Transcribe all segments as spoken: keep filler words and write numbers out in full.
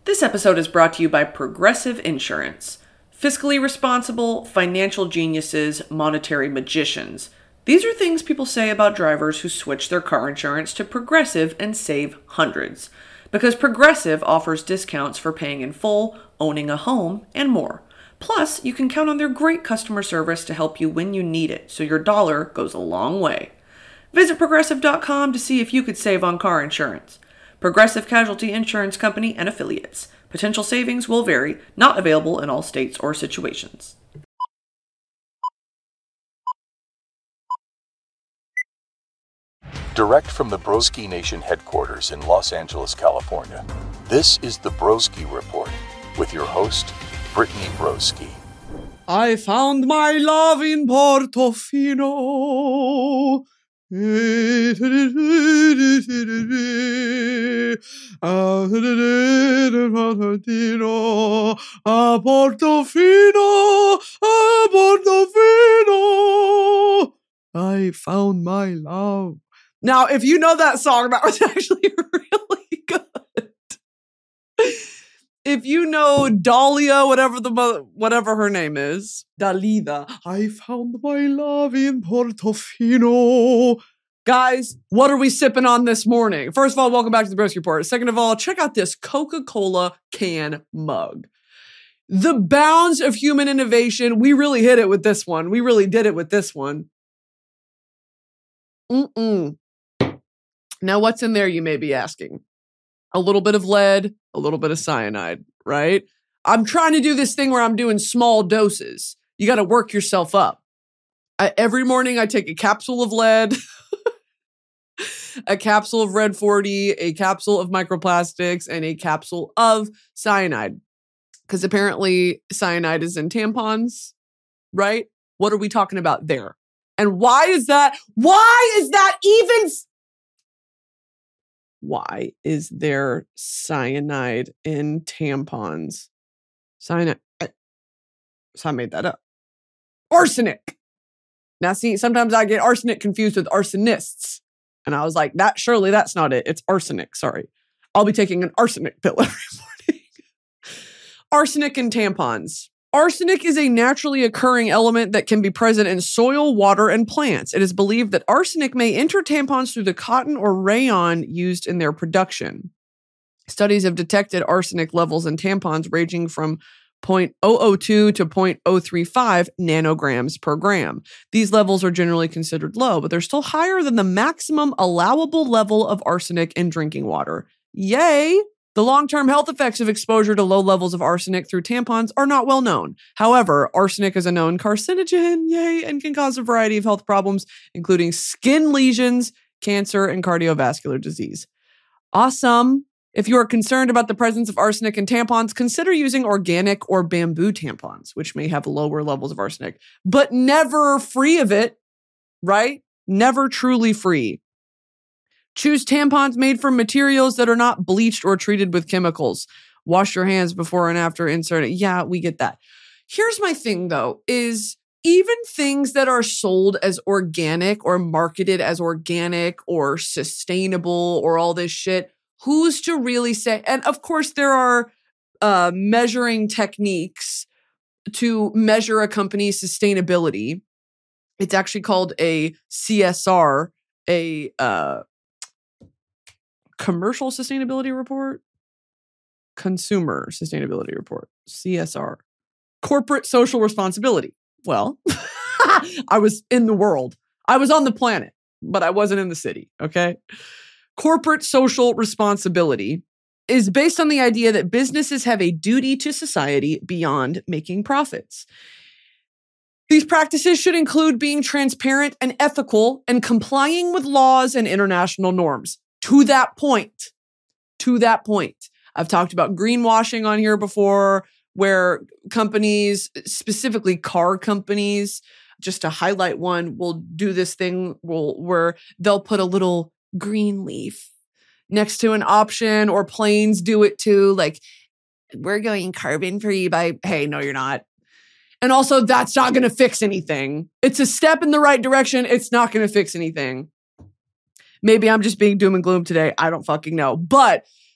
This episode is brought to you by Progressive Insurance. Fiscally responsible, financial geniuses, monetary magicians. These are things people say about drivers who switch their car insurance to Progressive and save hundreds. Because Progressive offers discounts for paying in full, owning a home, and more. Plus, you can count on their great customer service to help you when you need it, so your dollar goes a long way. Visit Progressive dot com to see if you could save on car insurance. Progressive Casualty Insurance Company and Affiliates. Potential savings will vary, not available in all states or situations. Direct from the Broski Nation headquarters in Los Angeles, California, this is the Broski Report with your host, Brittany Broski. I found my love in Portofino. A Portofino, a Portofino, a Portofino. I found my love. Now, if you know that song, that was actually really good. If you know Dahlia, whatever the whatever her name is, Dalida, I found my love in Portofino. Guys, what are we sipping on this morning? First of all, welcome back to the Broski Report. Second of all, check out this Coca-Cola can mug. The bounds of human innovation, we really hit it with this one. We really did it with this one. Mm-mm. Now, what's in there, you may be asking? A little bit of lead, a little bit of cyanide, right? I'm trying to do this thing where I'm doing small doses. You got to work yourself up. I, every morning I take a capsule of lead, a capsule of Red forty, a capsule of microplastics, and a capsule of cyanide. Because apparently cyanide is in tampons, right? What are we talking about there? And why is that? Why is that even... Why is there cyanide in tampons? Cyanide. So I made that up. Arsenic. Now, see, sometimes I get arsenic confused with arsonists. And I was like, that surely that's not it. It's arsenic. Sorry. I'll be taking an arsenic pill every morning. Arsenic in tampons. Arsenic is a naturally occurring element that can be present in soil, water, and plants. It is believed that arsenic may enter tampons through the cotton or rayon used in their production. Studies have detected arsenic levels in tampons ranging from zero point zero zero two to zero point zero three five nanograms per gram. These levels are generally considered low, but they're still higher than the maximum allowable level of arsenic in drinking water. Yay! The long-term health effects of exposure to low levels of arsenic through tampons are not well known. However, arsenic is a known carcinogen, yay, and can cause a variety of health problems, including skin lesions, cancer, and cardiovascular disease. Awesome. If you are concerned about the presence of arsenic in tampons, consider using organic or bamboo tampons, which may have lower levels of arsenic, but never free of it, right? Never truly free. Choose tampons made from materials that are not bleached or treated with chemicals. Wash your hands before and after inserting. Yeah, we get that. Here's my thing, though, is even things that are sold as organic or marketed as organic or sustainable or all this shit, who's to really say? And of course, there are uh, measuring techniques to measure a company's sustainability. It's actually called a C S R, a... Uh, Commercial Sustainability Report? Consumer Sustainability Report. C S R. Corporate Social Responsibility. Well, I was in the world. I was on the planet, but I wasn't in the city, okay? Corporate social responsibility is based on the idea that businesses have a duty to society beyond making profits. These practices should include being transparent and ethical and complying with laws and international norms. To that point, to that point, I've talked about greenwashing on here before, where companies, specifically car companies, just to highlight one, will do this thing will, where they'll put a little green leaf next to an option, or planes do it too. Like, we're going carbon free by, hey, no, you're not. And also, that's not going to fix anything. It's a step in the right direction. It's not going to fix anything. Maybe I'm just being doom and gloom today. I don't fucking know. But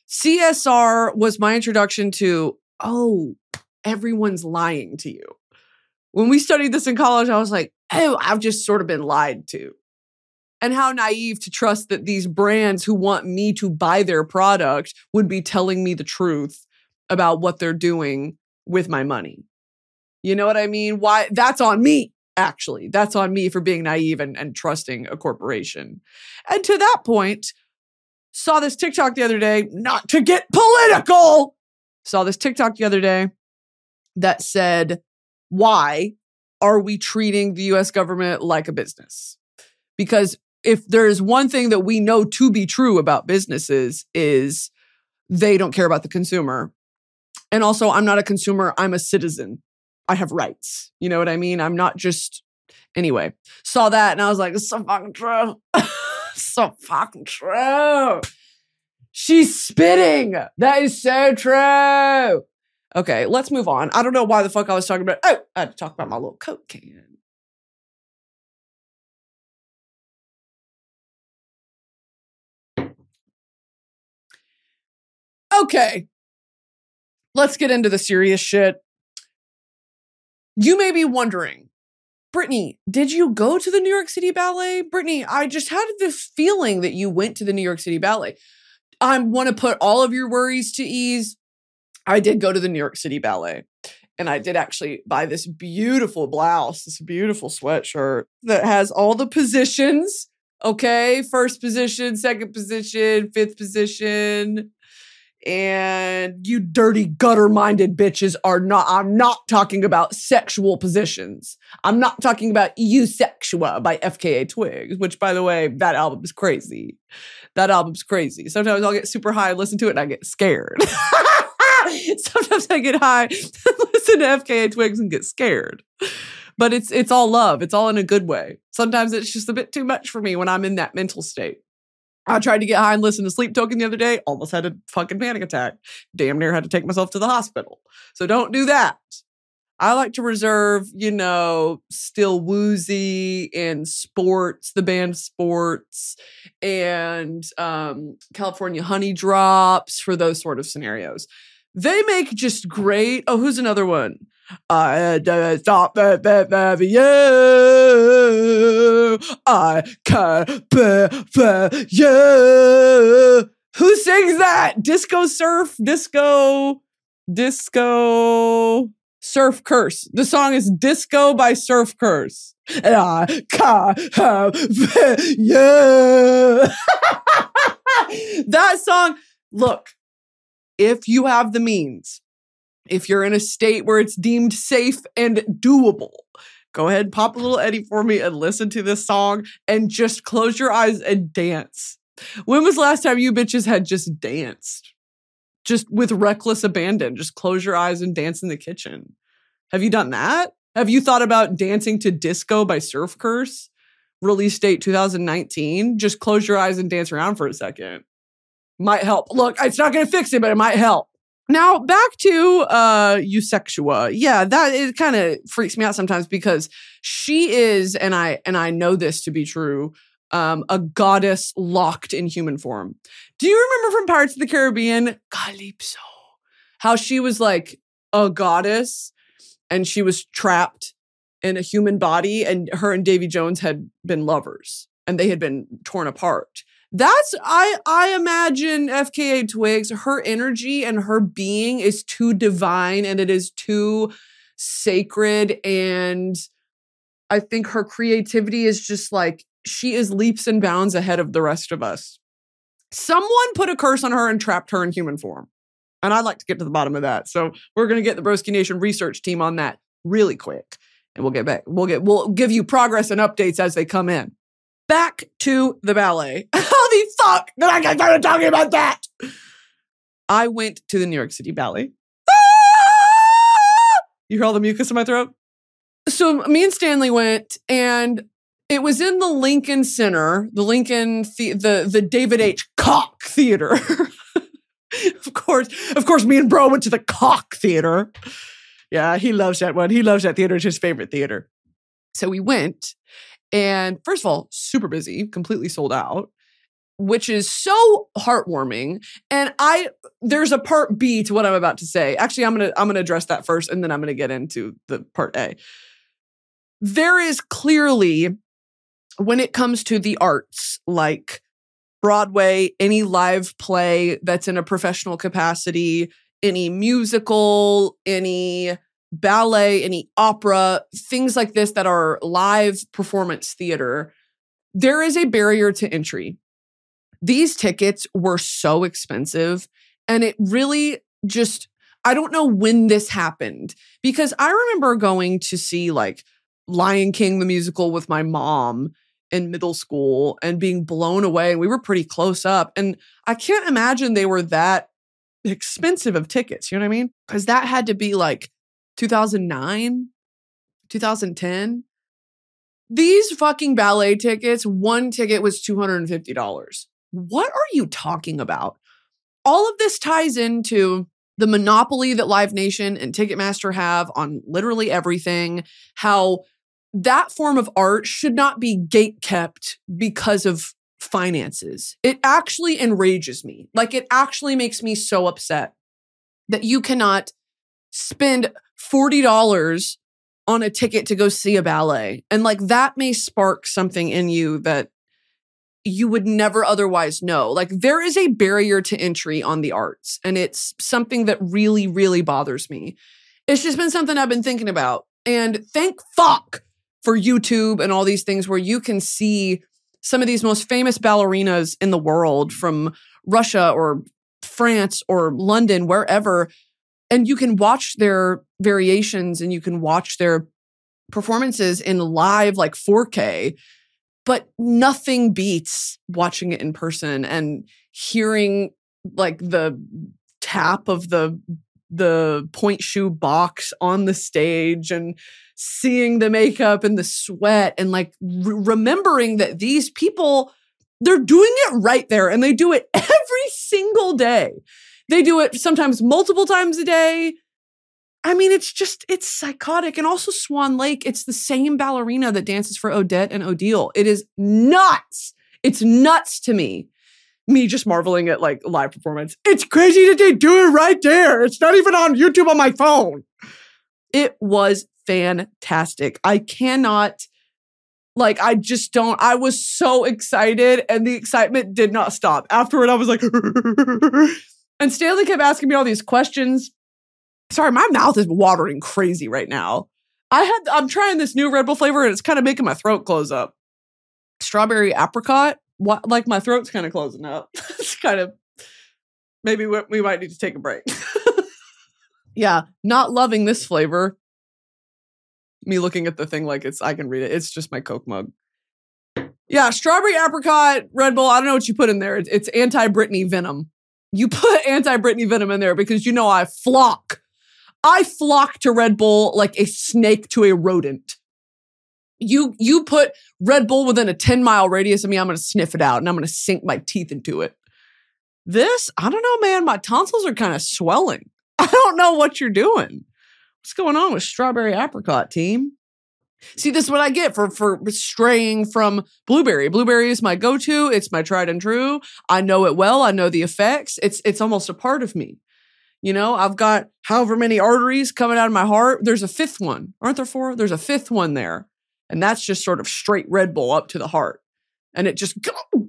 C S R was my introduction to, oh, everyone's lying to you. When we studied this in college, I was like, oh, I've just sort of been lied to. And how naive to trust that these brands who want me to buy their product would be telling me the truth about what they're doing with my money. You know what I mean? Why? That's on me, actually. That's on me for being naive and, and trusting a corporation. And to that point, saw this TikTok the other day, not to get political, saw this TikTok the other day that said, why are we treating the U S government like a business? Because if there is one thing that we know to be true about businesses is they don't care about the consumer. And also, I'm not a consumer, I'm a citizen. I have rights. You know what I mean? I'm not just, anyway, saw that and I was like, it's so fucking true. So fucking true. She's spitting. That is so true. Okay, let's move on. I don't know why the fuck I was talking about. Oh, I had to talk about my little Coke can. Okay, let's get into the serious shit. You may be wondering, Brittany, did you go to the New York City Ballet? Brittany, I just had this feeling that you went to the New York City Ballet. I want to put all of your worries to ease. I did go to the New York City Ballet, and I did actually buy this beautiful blouse, this beautiful sweatshirt that has all the positions. Okay, first position, second position, fifth position. And you dirty gutter-minded bitches are not, I'm not talking about sexual positions. I'm not talking about Eusexua by F K A Twigs, which, by the way, that album is crazy. That album's crazy. Sometimes I'll get super high, listen to it, and I get scared. Sometimes I get high, listen to F K A Twigs and get scared. But it's it's all love. It's all in a good way. Sometimes it's just a bit too much for me when I'm in that mental state. I tried to get high and listen to Sleep Token the other day. Almost had a fucking panic attack. Damn near had to take myself to the hospital. So don't do that. I like to reserve, you know, Still Woozy and Sports, the band Sports, and um, California Honey Drops for those sort of scenarios. They make just great. Oh, who's another one? I uh, thought that that that you I can be you. Who sings that? Disco Surf, Disco, Disco Surf Curse. The song is Disco by Surf Curse. And I can be you. That song, look, if you have the means, if you're in a state where it's deemed safe and doable, go ahead, pop a little Eddie for me and listen to this song and just close your eyes and dance. When was the last time you bitches had just danced? Just with reckless abandon, just close your eyes and dance in the kitchen. Have you done that? Have you thought about dancing to Disco by Surf Curse? Release date two thousand nineteen. Just close your eyes and dance around for a second. Might help. Look, it's not going to fix it, but it might help. Now, back to uh, Eusexua. Yeah, that it kind of freaks me out sometimes because she is, and I and I know this to be true, um, a goddess locked in human form. Do you remember from Pirates of the Caribbean, Calypso, how she was like a goddess and she was trapped in a human body and her and Davy Jones had been lovers and they had been torn apart? That's, I I imagine F K A Twigs, her energy and her being is too divine and it is too sacred. And I think her creativity is just like, she is leaps and bounds ahead of the rest of us. Someone put a curse on her and trapped her in human form. And I'd like to get to the bottom of that. So we're going to get the Broski Nation research team on that really quick. And we'll get back. We'll get, we'll give you progress and updates as they come in. Back to the ballet. How the fuck did I get started talking about that? I went to the New York City Ballet. Ah! You hear all the mucus in my throat? So me and Stanley went, and it was in the Lincoln Center, the Lincoln, the the, the David H. Koch Theater. Of course, of course, me and bro went to the Koch Theater. Yeah, he loves that one. He loves that theater. It's his favorite theater. So we went. And first of all, super busy, completely sold out. which is so heartwarming. And I, there's a part B to what I'm about to say. Actually, I'm going to, I'm going to address that first, and then I'm going to get into the part A. There is clearly, when it comes to the arts, like Broadway, any live play that's in a professional capacity, any musical, any ballet, any opera, things like this that are live performance theater, there is a barrier to entry. These tickets were so expensive, and it really just, I don't know when this happened, because I remember going to see like Lion King, the musical, with my mom in middle school and being blown away. And we were pretty close up. And I can't imagine they were that expensive of tickets. You know what I mean? Because that had to be like two thousand nine, two thousand ten. These fucking ballet tickets, one ticket was two hundred fifty dollars. What are you talking about? All of this ties into the monopoly that Live Nation and Ticketmaster have on literally everything, how that form of art should not be gatekept because of finances. It actually enrages me. Like, it actually makes me so upset that you cannot spend forty dollars on a ticket to go see a ballet. And like, that may spark something in you that you would never otherwise know. Like, there is a barrier to entry on the arts, and it's something that really, really bothers me. It's just been something I've been thinking about. And thank fuck for YouTube and all these things where you can see some of these most famous ballerinas in the world from Russia or France or London, wherever, and you can watch their variations and you can watch their performances in live, like four K, but nothing beats watching it in person and hearing like the tap of the the point shoe box on the stage and seeing the makeup and the sweat and like re- remembering that these people, they're doing it right there, and they do it every single day. They do it sometimes multiple times a day. I mean, it's just, it's psychotic. And also Swan Lake, it's the same ballerina that dances for Odette and Odile. It is nuts. It's nuts to me. Me just marveling at like live performance. It's crazy that they do it right there. It's not even on YouTube on my phone. It was fantastic. I cannot, like, I just don't, I was so excited, and the excitement did not stop. Afterward, I was like, and Stanley kept asking me all these questions. Sorry, my mouth is watering crazy right now. I had, I'm trying this new Red Bull flavor, and it's kind of making my throat close up. Strawberry apricot. What, like my throat's kind of closing up. It's kind of, maybe we, we might need to take a break. Yeah, not loving this flavor. Me looking at the thing like it's, I can read it. It's just my Coke mug. Yeah, strawberry apricot Red Bull. I don't know what you put in there. It's, it's anti-Britney venom. You put anti-Britney venom in there because you know I flock. I flock to Red Bull like a snake to a rodent. You you put Red Bull within a ten mile radius of me, I'm going to sniff it out and I'm going to sink my teeth into it. This, I don't know, man. My tonsils are kind of swelling. I don't know what you're doing. What's going on with strawberry apricot, team? See, this is what I get for, for straying from blueberry. Blueberry is my go-to. It's my tried and true. I know it well. I know the effects. It's it's almost a part of me. You know, I've got however many arteries coming out of my heart. There's a fifth one. Aren't there four? There's a fifth one there. And that's just sort of straight Red Bull up to the heart. And it just...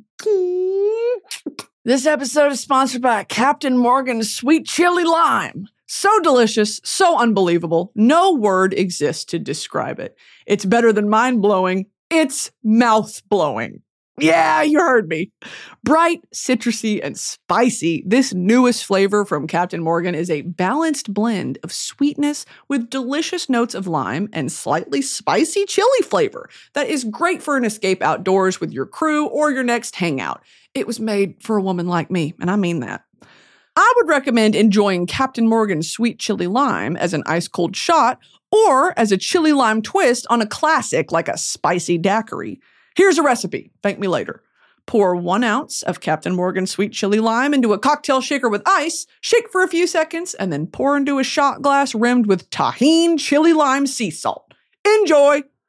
This episode is sponsored by Captain Morgan's Sweet Chili Lime. So delicious, so unbelievable. No word exists to describe it. It's better than mind-blowing. It's mouth-blowing. Yeah, you heard me. Bright, citrusy, and spicy, this newest flavor from Captain Morgan is a balanced blend of sweetness with delicious notes of lime and slightly spicy chili flavor that is great for an escape outdoors with your crew or your next hangout. It was made for a woman like me, and I mean that. I would recommend enjoying Captain Morgan's Sweet Chili Lime as an ice-cold shot or as a chili lime twist on a classic like a spicy daiquiri. Here's a recipe. Thank me later. Pour one ounce of Captain Morgan Sweet Chili Lime into a cocktail shaker with ice, shake for a few seconds, and then pour into a shot glass rimmed with Tajín Chili Lime sea salt. Enjoy!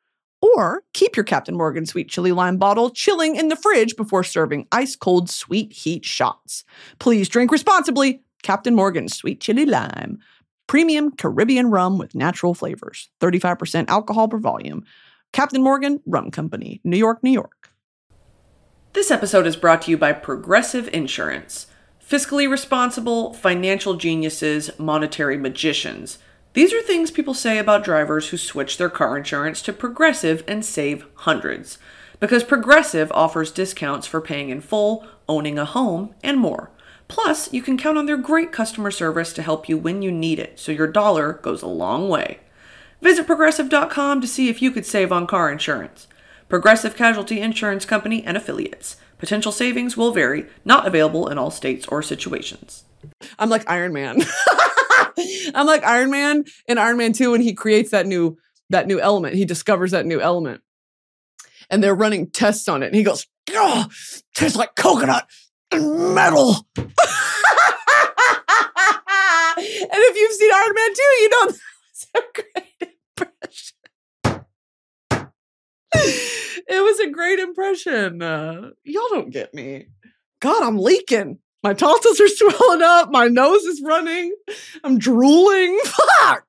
Or keep your Captain Morgan Sweet Chili Lime bottle chilling in the fridge before serving ice-cold sweet heat shots. Please drink responsibly. Captain Morgan Sweet Chili Lime. Premium Caribbean rum with natural flavors. thirty-five percent alcohol per volume. Captain Morgan Rum Company, New York, New York. This episode is brought to you by Progressive Insurance. Fiscally responsible, financial geniuses, monetary magicians. These are things people say about drivers who switch their car insurance to Progressive and save hundreds. Because Progressive offers discounts for paying in full, owning a home, and more. Plus, you can count on their great customer service to help you when you need it, so your dollar goes a long way. Visit Progressive dot com to see if you could save on car insurance. Progressive Casualty Insurance Company and Affiliates. Potential savings will vary, not available in all states or situations. I'm like Iron Man. I'm like Iron Man in Iron Man two when he creates that new that new element. He discovers that new element. And they're running tests on it. And he goes, oh, tastes like coconut and metal. And if you've seen Iron Man two, you know that's a great impression. It was a great impression. Uh, y'all don't get me. God, I'm leaking. My tonsils are swelling up. My nose is running. I'm drooling. Fuck.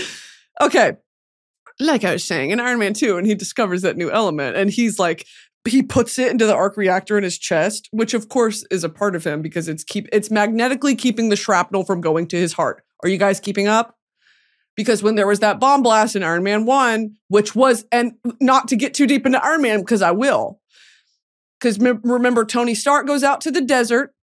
Okay. Like I was saying, in Iron Man two, and he discovers that new element, and he's like, he puts it into the arc reactor in his chest, which of course is a part of him because it's keep it's magnetically keeping the shrapnel from going to his heart. Are you guys keeping up? Because when there was that bomb blast in Iron Man one, which was, and not to get too deep into Iron Man, because I will, because me- remember, Tony Stark goes out to the desert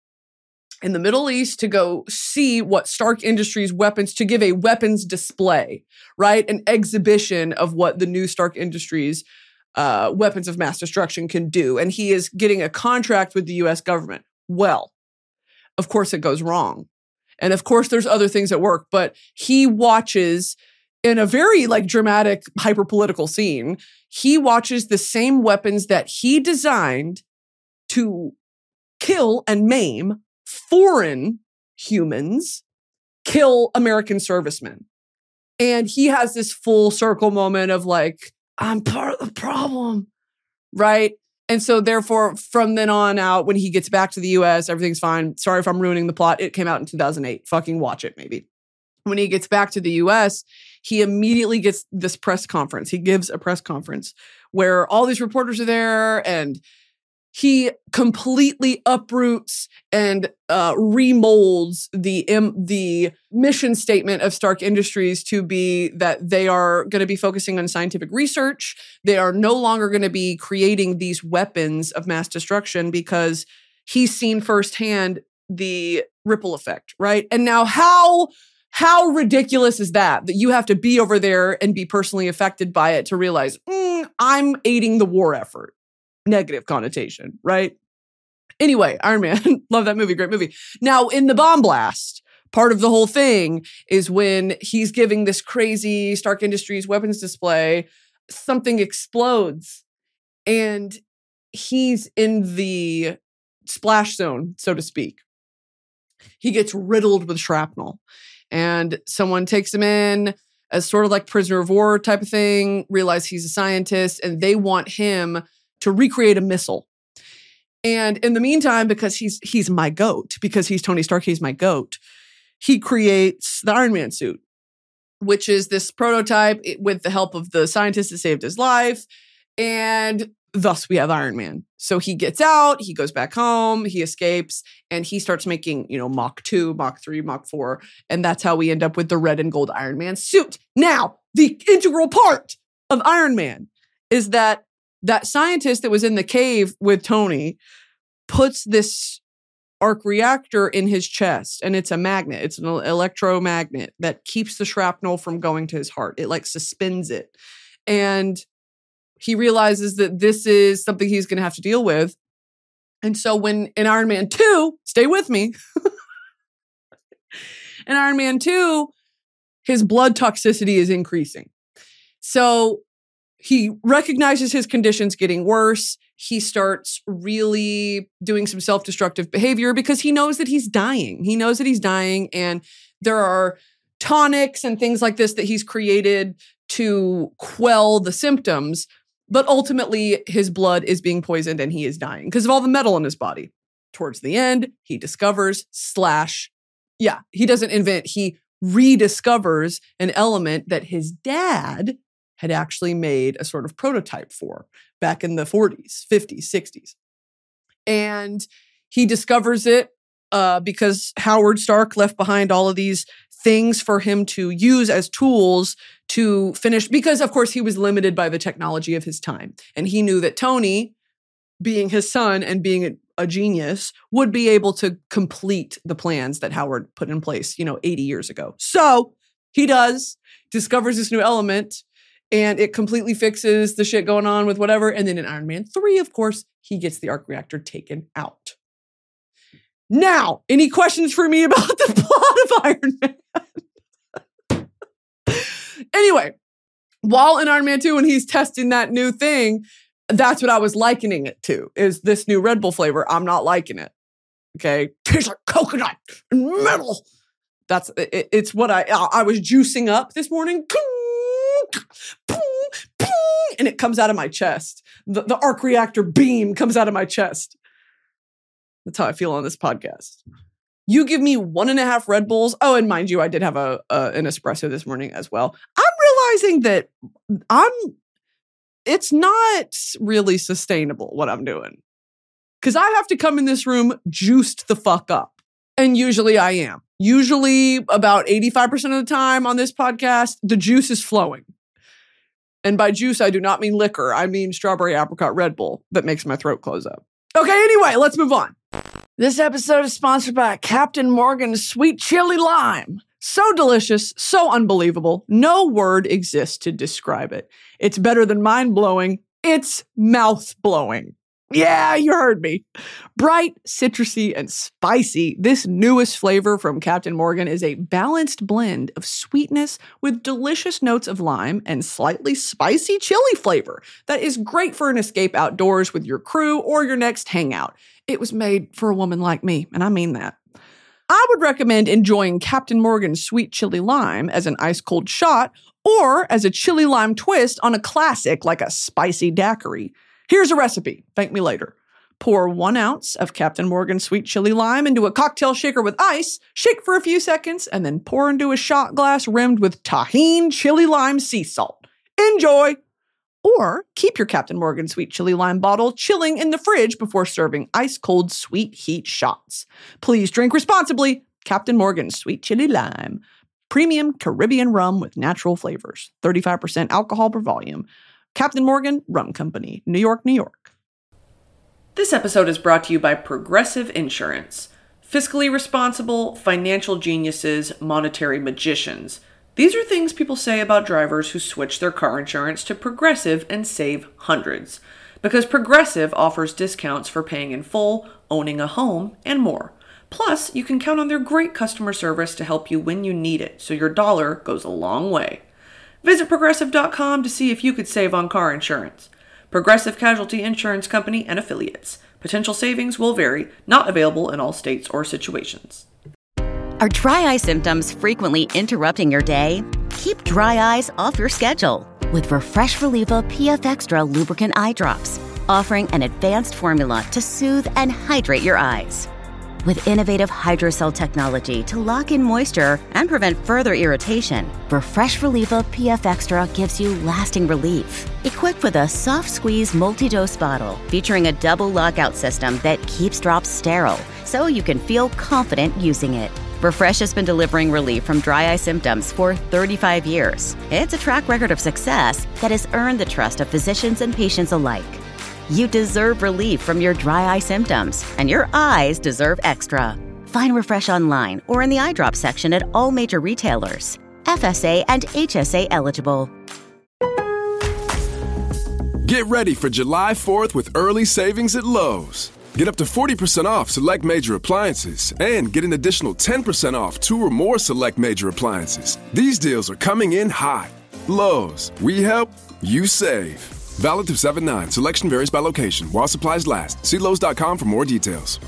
in the Middle East to go see what Stark Industries weapons, to give a weapons display, right? An exhibition of what the new Stark Industries uh, weapons of mass destruction can do. And he is getting a contract with the U S government. Well, of course it goes wrong. And of course there's other things at work, but he watches in a very like dramatic, hyper-political scene, he watches the same weapons that he designed to kill and maim foreign humans kill American servicemen. And he has this full circle moment of like, I'm part of the problem, right? And so therefore, from then on out, when he gets back to the U S, everything's fine. Sorry if I'm ruining the plot. It came out in two thousand eight. Fucking watch it, maybe. When he gets back to the U S, he immediately gets this press conference. He gives a press conference where all these reporters are there, and he completely uproots and uh, remolds the um, the mission statement of Stark Industries to be that they are going to be focusing on scientific research. They are no longer going to be creating these weapons of mass destruction because he's seen firsthand the ripple effect, right? And now how how ridiculous is that, that you have to be over there and be personally affected by it to realize, mm, I'm aiding the war effort. Negative connotation, right? Anyway, Iron Man, love that movie, great movie. Now, in the bomb blast, part of the whole thing is when he's giving this crazy Stark Industries weapons display, something explodes and he's in the splash zone, so to speak. He gets riddled with shrapnel and someone takes him in as sort of like prisoner of war type of thing, realize he's a scientist, and they want him to recreate a missile. And in the meantime, because he's he's my goat, because he's Tony Stark, he's my goat, he creates the Iron Man suit, which is this prototype with the help of the scientist that saved his life. And thus we have Iron Man. So he gets out, he goes back home, he escapes, and he starts making, you know, Mach two, Mach three, Mach four. And that's how we end up with the red and gold Iron Man suit. Now, the integral part of Iron Man is that that scientist that was in the cave with Tony puts this arc reactor in his chest, and it's a magnet. It's an electromagnet that keeps the shrapnel from going to his heart. It like suspends it. And he realizes that this is something he's going to have to deal with. And so when in Iron Man two, stay with me. In Iron Man two, his blood toxicity is increasing. So he recognizes his conditions getting worse. He starts really doing some self-destructive behavior because he knows that he's dying. He knows that he's dying, and there are tonics and things like this that he's created to quell the symptoms. But ultimately, his blood is being poisoned and he is dying because of all the metal in his body. Towards the end, he discovers slash, yeah, he doesn't invent, he rediscovers an element that his dad had actually made a sort of prototype for back in the forties, fifties, sixties. And he discovers it uh, because Howard Stark left behind all of these things for him to use as tools to finish, because of course he was limited by the technology of his time. And he knew that Tony, being his son and being a, a genius, would be able to complete the plans that Howard put in place, you know, eighty years ago. So he does, discovers this new element, and it completely fixes the shit going on with whatever. And then in Iron Man three, of course, he gets the arc reactor taken out. Now, any questions for me about the plot of Iron Man? Anyway, while in Iron Man two, when he's testing that new thing, that's what I was likening it to, is this new Red Bull flavor. I'm not liking it. Okay. Tastes like coconut and metal. That's, it, it's what I, I was juicing up this morning. And it comes out of my chest. The, the arc reactor beam comes out of my chest. That's how I feel on this podcast. You give me one and a half Red Bulls. Oh, and mind you, I did have a, a an espresso this morning as well. I'm realizing that I'm, it's not really sustainable what I'm doing. Because I have to come in this room juiced the fuck up. And usually I am. Usually about eighty-five percent of the time on this podcast, the juice is flowing. And by juice, I do not mean liquor. I mean strawberry apricot Red Bull that makes my throat close up. Okay, anyway, let's move on. This episode is sponsored by Captain Morgan's Sweet Chili Lime. So delicious, so unbelievable. No word exists to describe it. It's better than mind-blowing. It's mouth-blowing. Yeah, you heard me. Bright, citrusy, and spicy, this newest flavor from Captain Morgan is a balanced blend of sweetness with delicious notes of lime and slightly spicy chili flavor that is great for an escape outdoors with your crew or your next hangout. It was made for a woman like me, and I mean that. I would recommend enjoying Captain Morgan's Sweet Chili Lime as an ice-cold shot or as a chili lime twist on a classic like a spicy daiquiri. Here's a recipe. Thank me later. Pour one ounce of Captain Morgan Sweet Chili Lime into a cocktail shaker with ice, shake for a few seconds, and then pour into a shot glass rimmed with Tajín Chili Lime sea salt. Enjoy! Or keep your Captain Morgan Sweet Chili Lime bottle chilling in the fridge before serving ice-cold sweet heat shots. Please drink responsibly. Captain Morgan Sweet Chili Lime. Premium Caribbean rum with natural flavors. thirty-five percent alcohol per volume. Captain Morgan Rum Company, New York, New York. This episode is brought to you by Progressive Insurance. Fiscally responsible, financial geniuses, monetary magicians. These are things people say about drivers who switch their car insurance to Progressive and save hundreds. Because Progressive offers discounts for paying in full, owning a home, and more. Plus, you can count on their great customer service to help you when you need it, so your dollar goes a long way. Visit Progressive dot com to see if you could save on car insurance. Progressive Casualty Insurance Company and Affiliates. Potential savings will vary, not available in all states or situations. Are dry eye symptoms frequently interrupting your day? Keep dry eyes off your schedule with Refresh Reliever P F Extra Lubricant Eye Drops, offering an advanced formula to soothe and hydrate your eyes. With innovative hydrocell technology to lock in moisture and prevent further irritation, Refresh Reliever P F Extra gives you lasting relief. Equipped with a soft squeeze multi-dose bottle featuring a double lockout system that keeps drops sterile, so you can feel confident using it. Refresh has been delivering relief from dry eye symptoms for thirty-five years. It's a track record of success that has earned the trust of physicians and patients alike. You deserve relief from your dry eye symptoms, and your eyes deserve extra. Find Refresh online or in the eye drop section at all major retailers. F S A and H S A eligible. Get ready for July fourth with early savings at Lowe's. Get up to forty percent off select major appliances and get an additional ten percent off two or more select major appliances. These deals are coming in hot. Lowe's, we help, you save. Valid through seven nine. Selection varies by location. While supplies last. See Lowe's dot com for more details.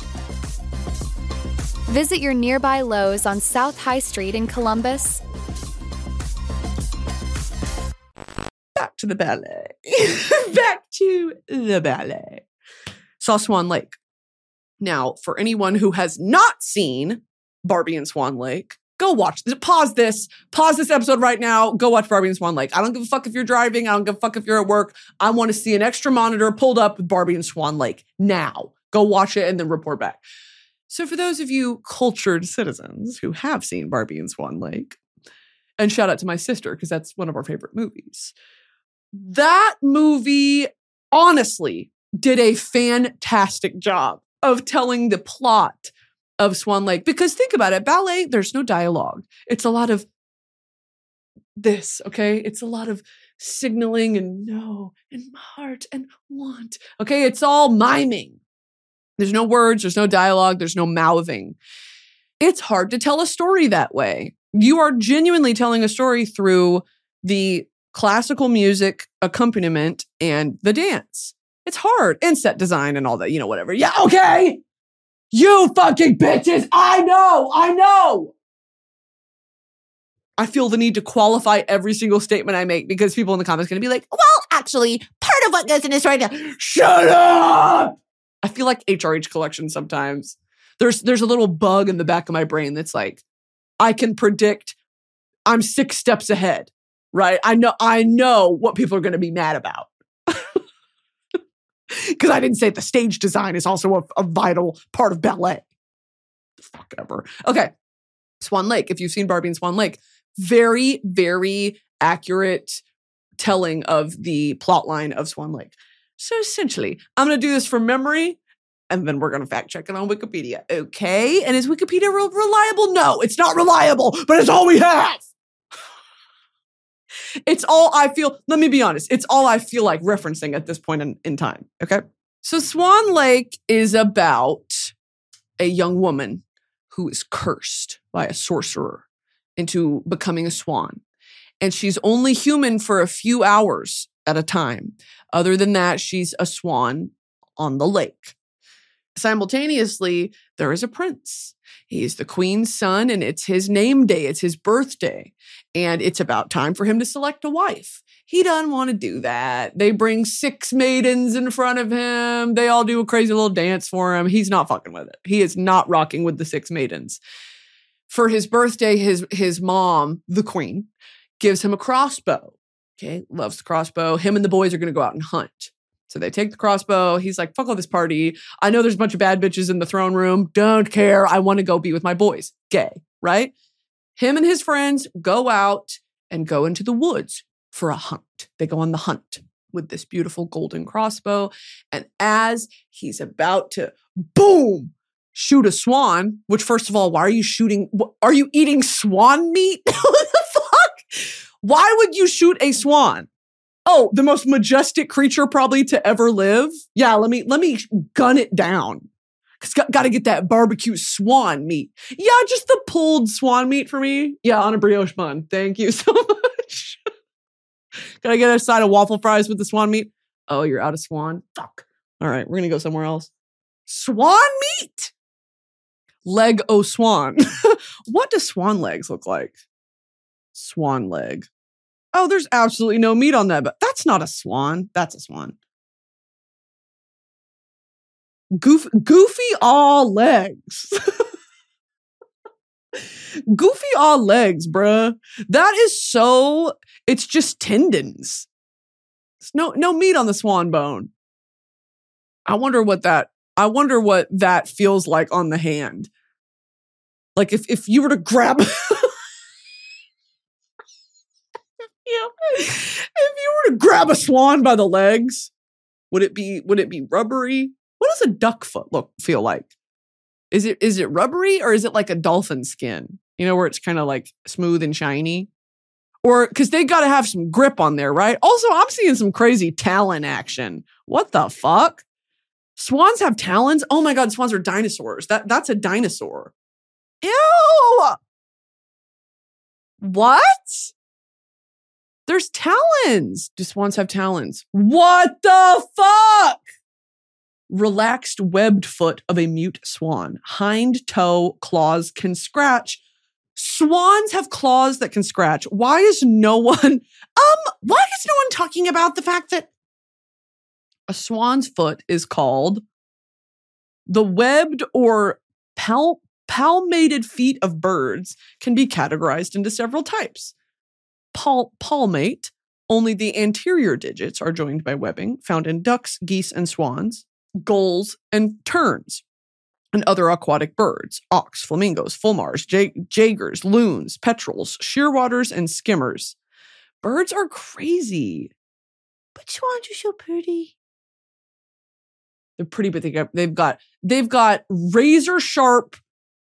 Visit your nearby Lowe's on South High Street in Columbus. to the ballet. Back to the ballet. Saw Swan Lake. Now, for anyone who has not seen Barbie and Swan Lake, go watch this. Pause this. Pause this episode right now. Go watch Barbie and Swan Lake. I don't give a fuck if you're driving. I don't give a fuck if you're at work. I want to see an extra monitor pulled up with Barbie and Swan Lake now. Go watch it and then report back. So for those of you cultured citizens who have seen Barbie and Swan Lake, and shout out to my sister because that's one of our favorite movies. That movie honestly did a fantastic job of telling the plot of Swan Lake. Because think about it, ballet, there's no dialogue. It's a lot of this, okay? It's a lot of signaling and no and heart and want. Okay, it's all miming. There's no words, there's no dialogue, there's no mouthing. It's hard to tell a story that way. You are genuinely telling a story through the classical music accompaniment and the dance. It's hard. And set design and all that, you know, whatever. Yeah, okay. You fucking bitches. I know. I know. I feel the need to qualify every single statement I make because people in the comments are going to be like, well, actually, part of what goes in is right now. Shut up. I feel like H R H Collection sometimes. There's, there's a little bug in the back of my brain that's like, I can predict I'm six steps ahead, right? I know, I know what people are going to be mad about. Because I didn't say the stage design is also a, a vital part of ballet. Fuck ever. Okay. Swan Lake. If you've seen Barbie and Swan Lake, very, very accurate telling of the plot line of Swan Lake. So essentially, I'm going to do this from memory, and then we're going to fact check it on Wikipedia. Okay. And is Wikipedia real reliable? No, it's not reliable, but it's all we have. It's all I feel, let me be honest, it's all I feel like referencing at this point in, in time, okay? So Swan Lake is about a young woman who is cursed by a sorcerer into becoming a swan. And she's only human for a few hours at a time. Other than that, she's a swan on the lake. Simultaneously, there is a prince. He's the queen's son, and it's his name day. It's his birthday. And it's about time for him to select a wife. He doesn't want to do that. They bring six maidens in front of him. They all do a crazy little dance for him. He's not fucking with it. He is not rocking with the six maidens. For his birthday, his, his mom, the queen, gives him a crossbow. Okay, loves the crossbow. Him and the boys are going to go out and hunt. So they take the crossbow. He's like, fuck all this party. I know there's a bunch of bad bitches in the throne room. Don't care. I want to go be with my boys. Gay, right? Him and his friends go out and go into the woods for a hunt. They go on the hunt with this beautiful golden crossbow. And as he's about to, boom, shoot a swan, which first of all, why are you shooting? Are you eating swan meat? What the fuck? Why would you shoot a swan? Oh, the most majestic creature probably to ever live. Yeah, let me let me gun it down. Cause got, got to get that barbecue swan meat. Yeah, just the pulled swan meat for me. Yeah, on a brioche bun. Thank you so much. Can I get a side of waffle fries with the swan meat? Oh, you're out of swan? Fuck. All right, we're gonna go somewhere else. Swan meat. Leg o' swan. What do swan legs look like? Swan leg. Oh, there's absolutely no meat on that, but that's not a swan. That's a swan. Goof, goofy all legs. Goofy all legs, bruh. That is so, it's just tendons. There's no, no meat on the swan bone. I wonder what that, I wonder what that feels like on the hand. Like if, if you were to grab... Yeah. If you were to grab a swan by the legs, would it be would it be rubbery? What does a duck foot look feel like? Is it is it rubbery or is it like a dolphin skin? You know, where it's kind of like smooth and shiny? Or because they got to have some grip on there, right? Also, I'm seeing some crazy talon action. What the fuck? Swans have talons? Oh my God, swans are dinosaurs. That that's a dinosaur. Ew! What? There's talons. Do swans have talons? What the fuck? Relaxed webbed foot of a mute swan. Hind toe claws can scratch. Swans have claws that can scratch. Why is no one, um, why is no one talking about the fact that a swan's foot is called the webbed or pal- palmated feet of birds can be categorized into several types. Pal- palmate, only the anterior digits are joined by webbing, found in ducks, geese, and swans, gulls, and terns, and other aquatic birds, auks, flamingos, fulmars, jag- jaegers, loons, petrels, shearwaters, and skimmers. Birds are crazy, but swans are so pretty. They're pretty, but they got, they've got they've got razor sharp,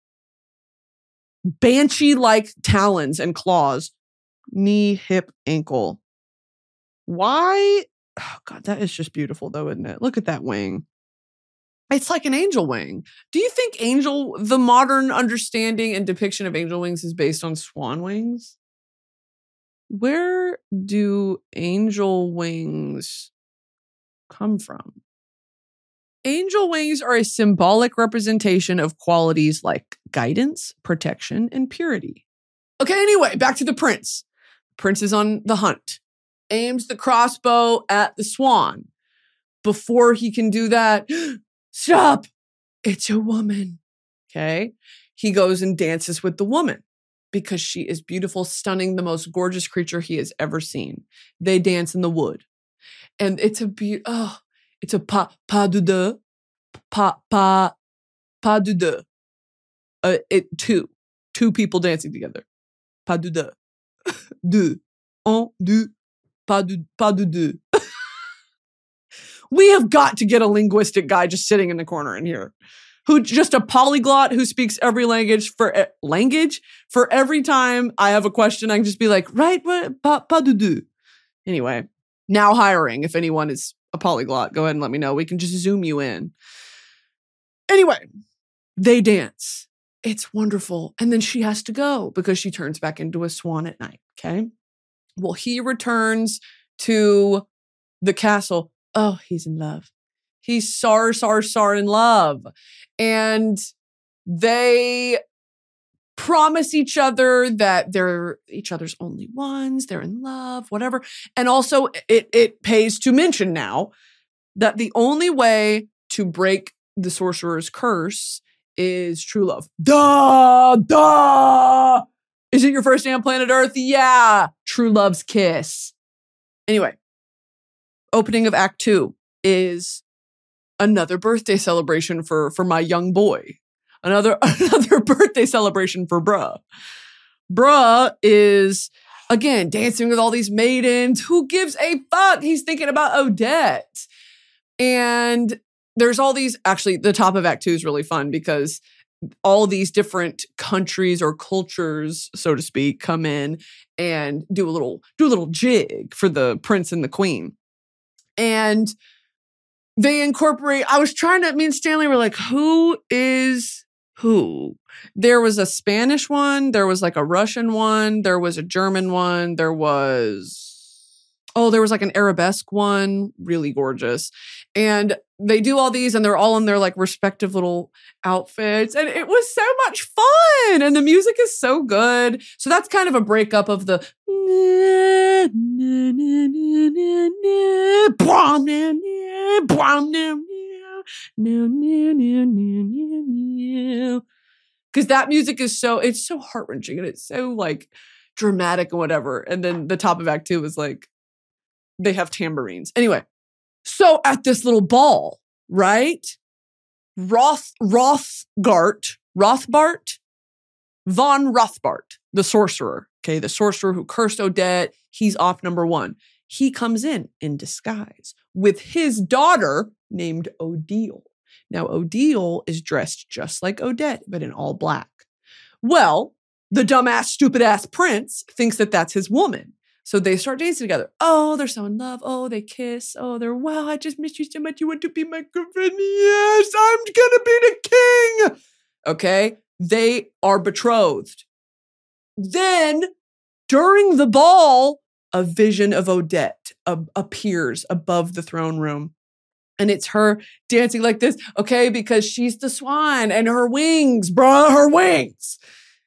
banshee-like talons and claws, knee, hip, ankle. Why? Oh God, that is just beautiful, though, isn't it? Look at that wing. It's like an angel wing. Do you think angel, the modern understanding and depiction of angel wings is based on swan wings? Where do angel wings come from? Angel wings are a symbolic representation of qualities like guidance, protection, and purity. Okay, anyway, back to the prince. Prince is on the hunt, aims the crossbow at the swan. Before he can do that, stop! It's a woman. Okay? He goes and dances with the woman because she is beautiful, stunning, the most gorgeous creature he has ever seen. They dance in the wood. And it's a be- oh, it's a pas, pas de deux, pas, pas, pas de deux. Uh, it, two, two people dancing together. Pas de deux. Deux. Un, deux, pas de, pas de deux. We have got to get a linguistic guy just sitting in the corner in here, who just a polyglot who speaks every language for uh, language for every time I have a question. I can just be like, right, what, pas, pas de deux. Anyway, now hiring. If anyone is a polyglot, go ahead and let me know. We can just zoom you in. Anyway, they dance. It's wonderful. And then she has to go because she turns back into a swan at night. Okay. Well, he returns to the castle. Oh, he's in love. He's sar, sar, sar in love. And they promise each other that they're each other's only ones, they're in love, whatever. And also it, it pays to mention now that the only way to break the sorcerer's curse is true love. Duh, duh. Is it your first day on planet Earth? Yeah. True love's kiss. Anyway, opening of Act Two is another birthday celebration for, for my young boy. Another, another birthday celebration for bruh. Bruh is, again, dancing with all these maidens. Who gives a fuck? He's thinking about Odette. And there's all these, actually, the top of Act Two is really fun because all these different countries or cultures, so to speak, come in and do a little, do a little jig for the prince and the queen. And they incorporate, I was trying to, me and Stanley were like, who is who? There was a Spanish one. There was like a Russian one. There was a German one. There was, oh, there was like an arabesque one. Really gorgeous. And they do all these and they're all in their like respective little outfits. And it was so much fun. And the music is so good. So that's kind of a breakup of the because that music is so, it's so heart-wrenching and it's so like dramatic and whatever. And then the top of Act Two is like, they have tambourines. Anyway, so at this little ball, right? Roth, Rothgart, Rothbart, von Rothbart, the sorcerer. Okay, the sorcerer who cursed Odette. He's off number one. He comes in in disguise with his daughter named Odile. Now, Odile is dressed just like Odette, but in all black. Well, the dumbass, stupid-ass prince thinks that that's his woman. So they start dancing together. Oh, they're so in love. Oh, they kiss. Oh, they're, wow, I just miss you so much. You want to be my girlfriend? Yes, I'm going to be the king. Okay, they are betrothed. Then, during the ball, a vision of Odette uh, appears above the throne room. And it's her dancing like this, okay, because she's the swan and her wings, bruh, her wings.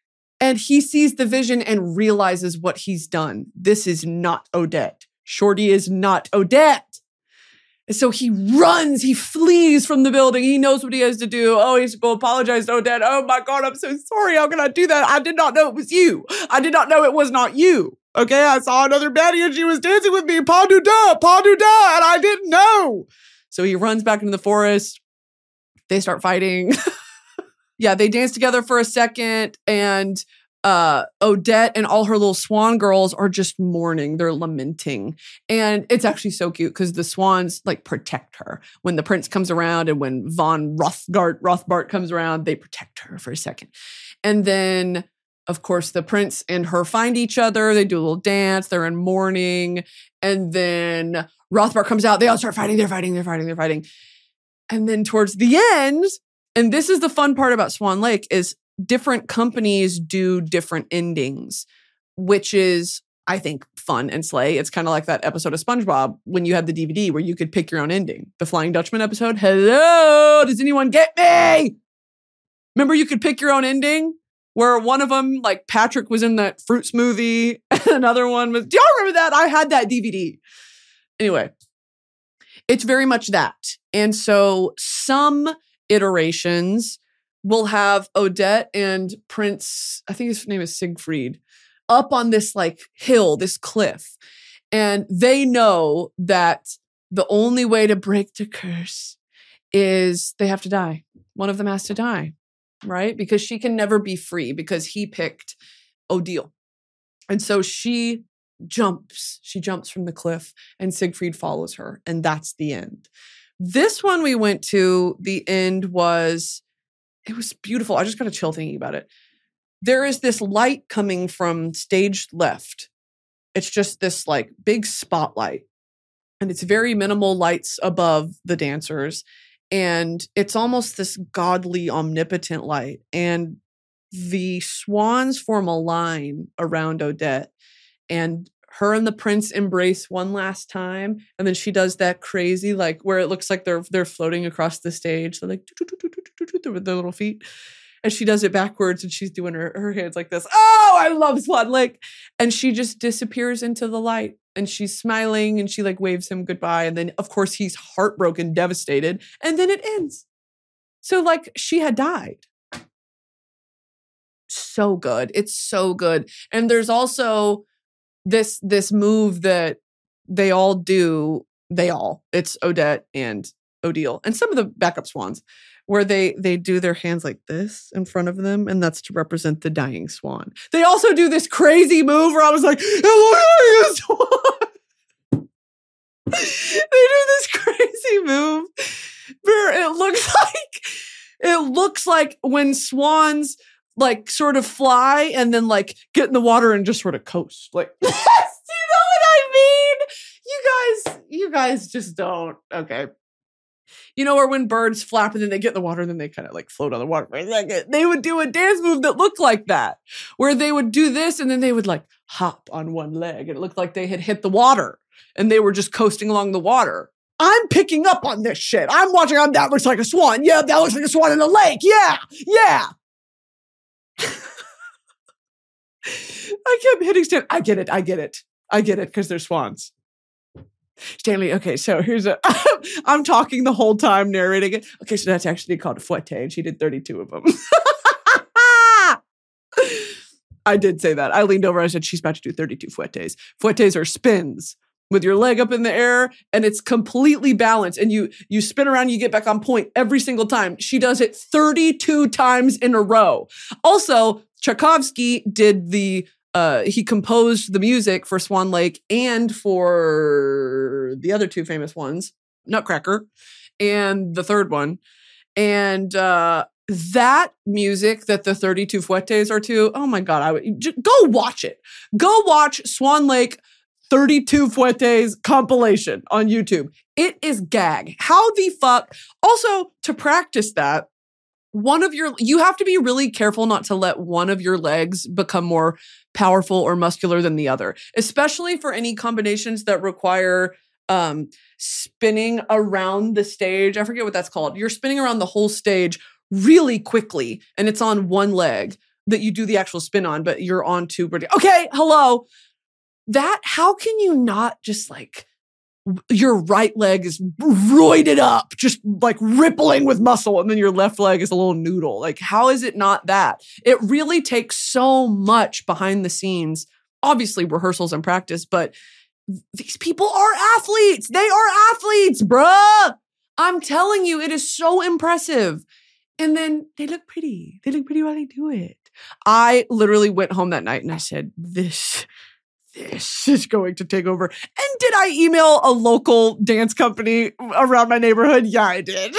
And he sees the vision and realizes what he's done. This is not Odette. Shorty is not Odette. And so he runs, he flees from the building. He knows what he has to do. Oh, he has to go apologize to Odette. Oh my God, I'm so sorry. How can I do that? I did not know it was you. I did not know it was not you. Okay, I saw another baddie and she was dancing with me. Pas du da, pas du da, and I didn't know. So he runs back into the forest. They start fighting. Yeah, they dance together for a second, and uh, Odette and all her little swan girls are just mourning. They're lamenting. And it's actually so cute because the swans like protect her. When the prince comes around and when von Rothgart, Rothbart comes around, they protect her for a second. And then, of course, the prince and her find each other. They do a little dance. They're in mourning. And then Rothbart comes out. They all start fighting. They're fighting. They're fighting. They're fighting. And then towards the end, and this is the fun part about Swan Lake, is different companies do different endings, which is, I think, fun and slay. It's kind of like that episode of SpongeBob when you had the D V D where you could pick your own ending. The Flying Dutchman episode. Hello, does anyone get me? Remember you could pick your own ending? Where one of them, like Patrick was in that fruit smoothie, and another one was, do y'all remember that? I had that D V D. Anyway, it's very much that. And so some iterations will have Odette and Prince, I think his name is Siegfried, up on this like hill, this cliff. And they know that the only way to break the curse is they have to die. One of them has to die, right? Because she can never be free because he picked Odile. And so she jumps. She jumps from the cliff and Siegfried follows her. And that's the end. This one we went to, the end was, it was beautiful. I just got a chill thinking about it. There is this light coming from stage left. It's just this like big spotlight. And it's very minimal lights above the dancers. And it's almost this godly, omnipotent light. And the swans form a line around Odette. And her and the prince embrace one last time. And then she does that crazy, like where it looks like they're they're floating across the stage. They're like with their little feet. And she does it backwards and she's doing her, her hands like this. Oh, I love Swan Lake. And she just disappears into the light. And she's smiling and she like waves him goodbye. And then of course he's heartbroken, devastated. And then it ends. So like she had died. So good. It's so good. And there's also this this move that they all do, they all, it's Odette and Odile and some of the backup swans, where they they do their hands like this in front of them, and that's to represent the dying swan. They also do this crazy move where I was like, it looks like a swan. They do this crazy move where it looks like it looks like when swans like sort of fly and then like get in the water and just sort of coast. Like, do you know what I mean? You guys, you guys just don't. Okay. You know, or when birds flap and then they get in the water and then they kind of like float on the water for a second. They would do a dance move that looked like that, where they would do this and then they would like hop on one leg and it looked like they had hit the water and they were just coasting along the water. I'm picking up on this shit. I'm watching. I'm, that looks like a swan. Yeah, that looks like a swan in the lake. Yeah, yeah. I kept hitting Stan. I get it. I get it. I get it because they're swans. Stanley, okay, so here's a... I'm talking the whole time, narrating it. Okay, so that's actually called a fouette, and she did thirty-two of them. I did say that. I leaned over, I said, she's about to do thirty-two fouettes. Fouettes are spins with your leg up in the air, and it's completely balanced, and you you spin around, you get back on point every single time. She does it thirty-two times in a row. Also, Tchaikovsky did the... Uh, he composed the music for Swan Lake and for the other two famous ones, Nutcracker and the third one. And uh, that music that the thirty-two fouettes are to, oh my God, I would just go watch it. Go watch Swan Lake thirty-two fouettes compilation on YouTube. It is gag. How the fuck? Also, to practice that, one of your, you have to be really careful not to let one of your legs become more powerful or muscular than the other, especially for any combinations that require um, spinning around the stage. I forget what that's called. You're spinning around the whole stage really quickly and it's on one leg. that you do the actual spin on, but you're on two. Okay, hello. That, how can you not just like, your right leg is roided up, just like rippling with muscle, and then your left leg is a little noodle. Like, how is it not that? It really takes so much behind the scenes, obviously rehearsals and practice, but these people are athletes. They are athletes, bruh. I'm telling you, it is so impressive. And then they look pretty. They look pretty while they do it. I literally went home that night and I said, this... This is going to take over. And did I email a local dance company around my neighborhood? Yeah, I did.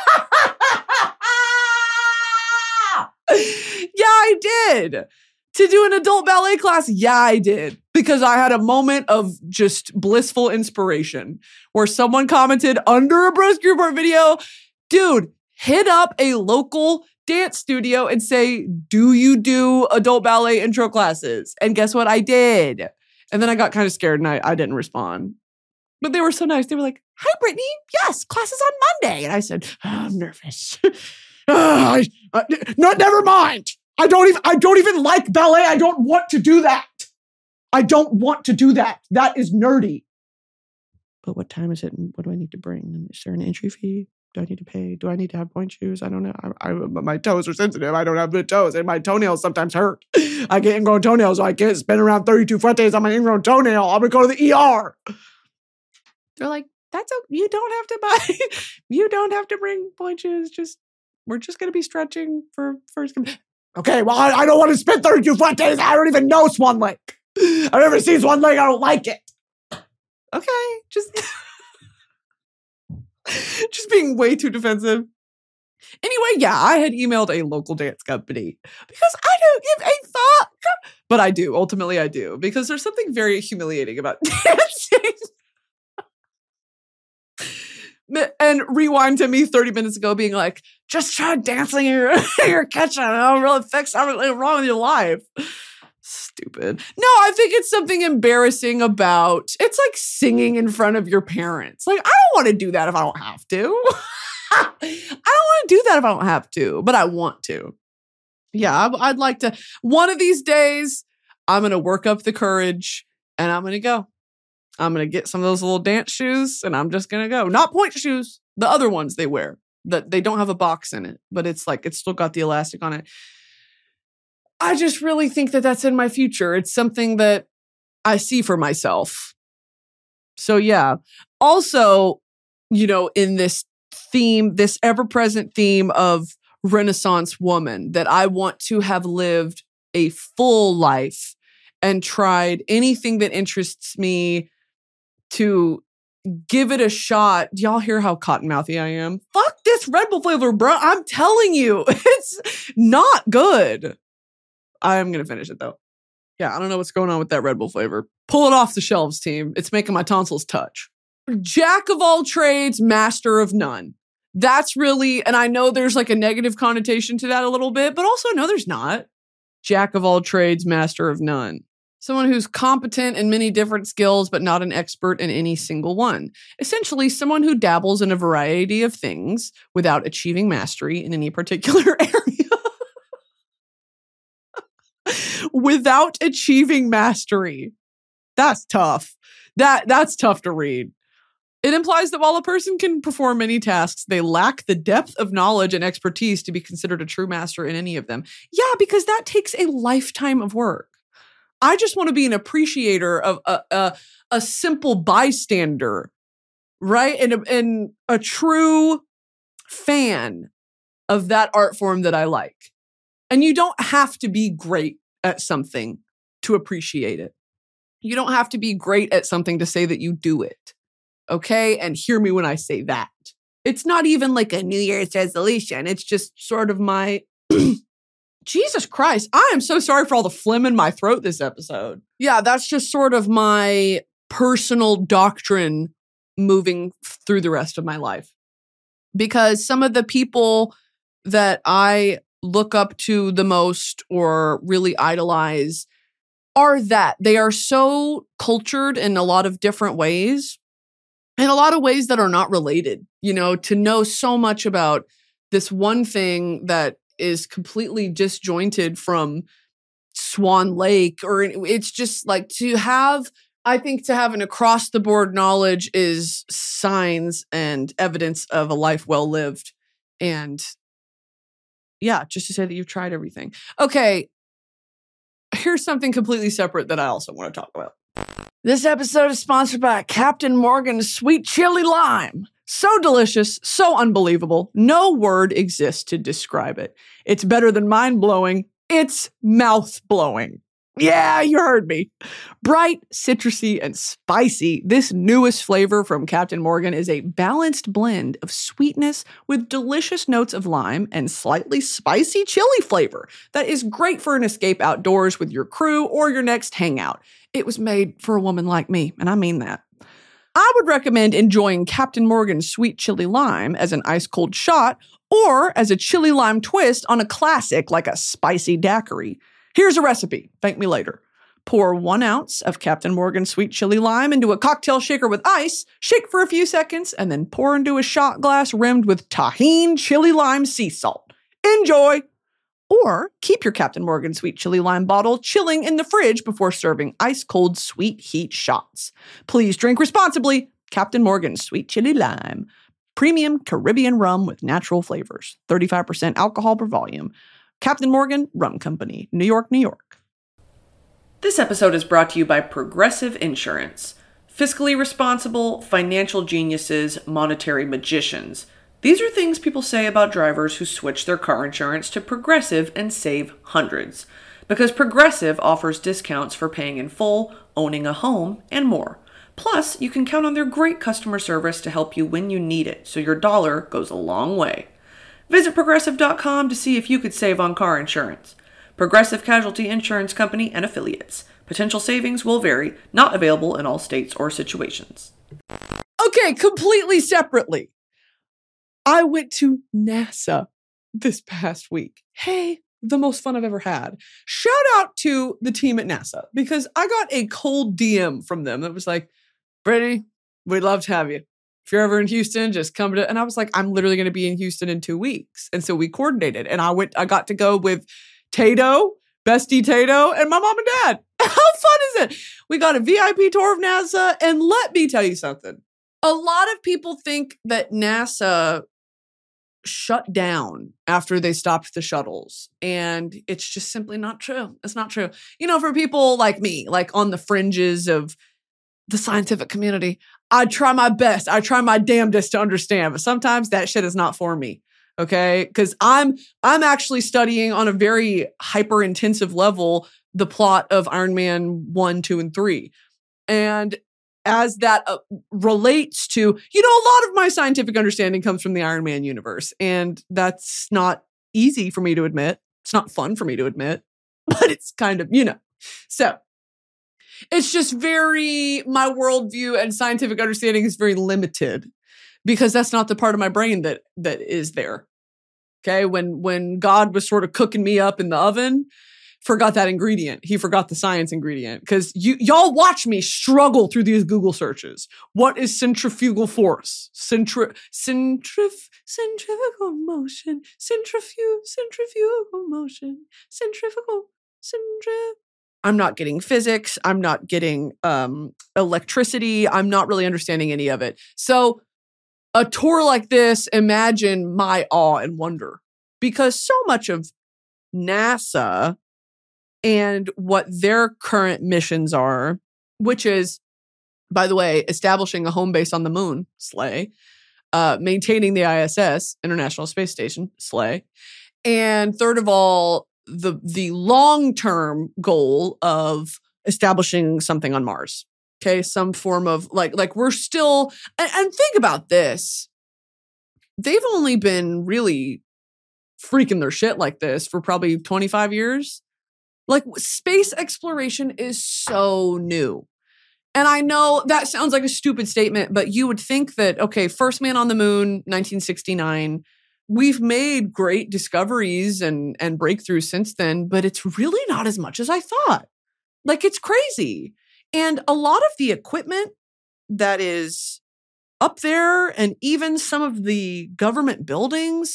Yeah, I did. To do an adult ballet class? Yeah, I did. Because I had a moment of just blissful inspiration where someone commented under a Broski Report video, dude, hit up a local dance studio and say, do you do adult ballet intro classes? And guess what? I did. And then I got kind of scared and I, I didn't respond. But they were so nice. They were like, hi, Brittany. Yes, class is on Monday. And I said, oh, I'm nervous. uh, I, uh, no, never mind. I don't even I don't even like ballet. I don't want to do that. I don't want to do that. That is nerdy. But what time is it? And what do I need to bring? Is there an entry fee? Do I need to pay? Do I need to have point shoes? I don't know. I, I, my toes are sensitive. I don't have good toes, and my toenails sometimes hurt. I get ingrown toenails, so I can't spend around thirty-two fuetes on my ingrown toenail. I'm gonna go to the E R. They're like, "That's okay. You don't have to buy. You don't have to bring point shoes. Just we're just gonna be stretching for first." Okay, well, I, I don't want to spend thirty-two fuetes. I don't even know Swan Lake. I've never seen Swan Lake. I don't like it. Okay, just. Just being way too defensive. Anyway, yeah, I had emailed a local dance company because I don't give a fuck. But I do. Ultimately, I do. Because there's something very humiliating about dancing. And rewind to me thirty minutes ago being like, just try dancing in your, in your kitchen. It'll really fix everything wrong with your life. Stupid. No, I think it's something embarrassing about, it's like singing in front of your parents. Like, I don't want to do that if I don't have to. I don't want to do that if I don't have to, but I want to. Yeah, I, I'd like to. One of these days, I'm going to work up the courage and I'm going to go. I'm going to get some of those little dance shoes and I'm just going to go. Not point shoes, the other ones they wear. That they don't have a box in it, but it's like, it's still got the elastic on it. I just really think that that's in my future. It's something that I see for myself. So yeah. Also, you know, in this theme, this ever-present theme of Renaissance woman, that I want to have lived a full life and tried anything that interests me to give it a shot. Do y'all hear how cottonmouthy I am? Fuck this Red Bull flavor, bro. I'm telling you, it's not good. I'm going to finish it though. Yeah, I don't know what's going on with that Red Bull flavor. Pull it off the shelves, team. It's making my tonsils touch. Jack of all trades, master of none. That's really, and I know there's like a negative connotation to that a little bit, but also no, there's not. Jack of all trades, master of none. Someone who's competent in many different skills, but not an expert in any single one. Essentially, someone who dabbles in a variety of things without achieving mastery in any particular area. Without achieving mastery. That's tough. That that's tough to read. It implies that while a person can perform many tasks, they lack the depth of knowledge and expertise to be considered a true master in any of them. Yeah, because that takes a lifetime of work. I just want to be an appreciator of a a, a simple bystander, right? And a, and a true fan of that art form that I like. And you don't have to be great at something to appreciate it. You don't have to be great at something to say that you do it. Okay? And hear me when I say that. It's not even like a New Year's resolution. It's just sort of my... Jesus Christ. I am so sorry for all the phlegm in my throat this episode. Yeah, that's just sort of my personal doctrine moving through the rest of my life. Because some of the people that I look up to the most or really idolize are that they are so cultured in a lot of different ways, in a lot of ways that are not related, you know, to know so much about this one thing that is completely disjointed from Swan Lake, or it's just like to have, I think to have an across the board knowledge is signs and evidence of a life well lived. And yeah, just to say that you've tried everything. Okay. Here's something completely separate that I also want to talk about. This episode is sponsored by Captain Morgan's Sweet Chili Lime. So delicious, so unbelievable. No word exists to describe it. It's better than mind-blowing. It's mouth-blowing. Yeah, you heard me. Bright, citrusy, and spicy, this newest flavor from Captain Morgan is a balanced blend of sweetness with delicious notes of lime and slightly spicy chili flavor that is great for an escape outdoors with your crew or your next hangout. It was made for a woman like me, and I mean that. I would recommend enjoying Captain Morgan's Sweet Chili Lime as an ice-cold shot or as a chili lime twist on a classic like a spicy daiquiri. Here's a recipe. Thank me later. Pour one ounce of Captain Morgan Sweet Chili Lime into a cocktail shaker with ice, shake for a few seconds, and then pour into a shot glass rimmed with Tajín chili lime sea salt. Enjoy! Or keep your Captain Morgan Sweet Chili Lime bottle chilling in the fridge before serving ice-cold sweet heat shots. Please drink responsibly. Captain Morgan Sweet Chili Lime. Premium Caribbean rum with natural flavors. thirty-five percent alcohol per volume. Captain Morgan Rum Company, New York, New York. This episode is brought to you by Progressive Insurance. Fiscally responsible, financial geniuses, monetary magicians. These are things people say about drivers who switch their car insurance to Progressive and save hundreds. Because Progressive offers discounts for paying in full, owning a home, and more. Plus, you can count on their great customer service to help you when you need it, so your dollar goes a long way. Visit Progressive dot com to see if you could save on car insurance. Progressive Casualty Insurance Company and Affiliates. Potential savings will vary, not available in all states or situations. Okay, completely separately. I went to NASA this past week. Hey, the most fun I've ever had. Shout out to the team at NASA because I got a cold D M from them that was like, Brittany, we'd love to have you. If you're ever in Houston, just come to, and I was like, I'm literally going to be in Houston in two weeks. And so we coordinated and I went, I got to go with Tato, Bestie Tato, and my mom and dad. How fun is it? We got a V I P tour of NASA. And let me tell you something. A lot of people think that NASA shut down after they stopped the shuttles. And it's just simply not true. It's not true. You know, for people like me, like on the fringes of the scientific community, I try my best. I try my damnedest to understand, but sometimes that shit is not for me. Okay. Cause I'm, I'm actually studying on a very hyper intensive level, the plot of Iron Man one, two, and three. And as that uh, relates to, you know, a lot of my scientific understanding comes from the Iron Man universe. And that's not easy for me to admit. It's not fun for me to admit, but it's kind of, you know, so it's just very, my worldview and scientific understanding is very limited because that's not the part of my brain that, that is there. Okay. When, when God was sort of cooking me up in the oven, forgot that ingredient. He forgot the science ingredient because you, y'all watch me struggle through these Google searches. What is centrifugal force? Centri, centrif, centrifugal motion, centrifuge, centrifugal motion, centrifugal, centrif. I'm not getting physics. I'm not getting um, electricity. I'm not really understanding any of it. So a tour like this, imagine my awe and wonder because so much of NASA and what their current missions are, which is, by the way, establishing a home base on the moon, slay, uh, maintaining the I S S, International Space Station, slay, and third of all, the the long-term goal of establishing something on Mars. Okay, some form of like like we're still and, and think about this. They've only been really freaking their shit like this for probably twenty-five years. Like space exploration is so new. And I know that sounds like a stupid statement, but you would think that, okay, first man on the moon, nineteen sixty-nine, we've made great discoveries and, and breakthroughs since then, but it's really not as much as I thought. Like, it's crazy. And a lot of the equipment that is up there and even some of the government buildings,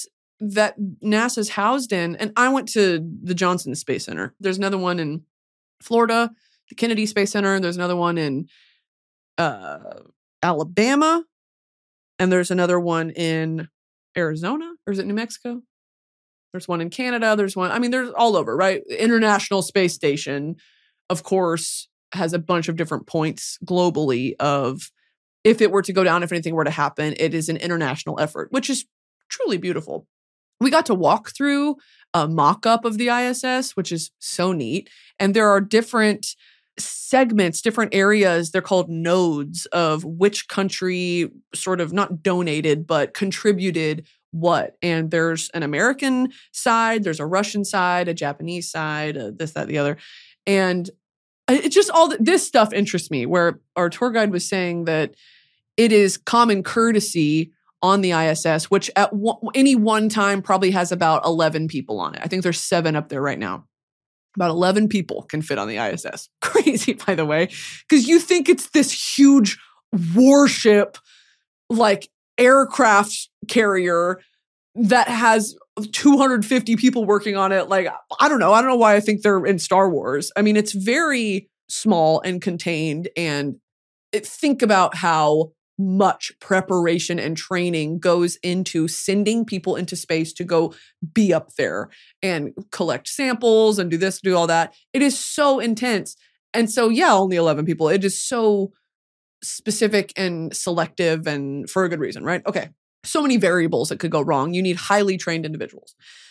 that NASA's housed in, and I went to the Johnson Space Center. There's another one in Florida, the Kennedy Space Center. There's another one in uh, Alabama. And there's another one in Arizona, or is it New Mexico? There's one in Canada. There's one, I mean, there's all over, right? International Space Station, of course, has a bunch of different points globally of if it were to go down, if anything were to happen, it is an international effort, which is truly beautiful. We got to walk through a mock-up of the I S S, which is so neat. And there are different segments, different areas, they're called nodes of which country sort of not donated, but contributed what. And there's an American side, there's a Russian side, a Japanese side, uh, this, that, the other. And it just all, the, this stuff interests me, where our tour guide was saying that it is common courtesy on the I S S, which at one, any one time probably has about eleven people on it. I think there's seven up there right now. About eleven people can fit on the I S S. Crazy, by the way, because you think it's this huge warship, like aircraft carrier that has two hundred fifty people working on it. Like, I don't know. I don't know why I think they're in Star Wars. I mean, it's very small and contained. And it, think about how much preparation and training goes into sending people into space to go be up there and collect samples and do this, do all that. It is so intense. And so, yeah, only eleven people. It is so specific and selective, and for a good reason, right? Okay. So many variables that could go wrong. You need highly trained individuals.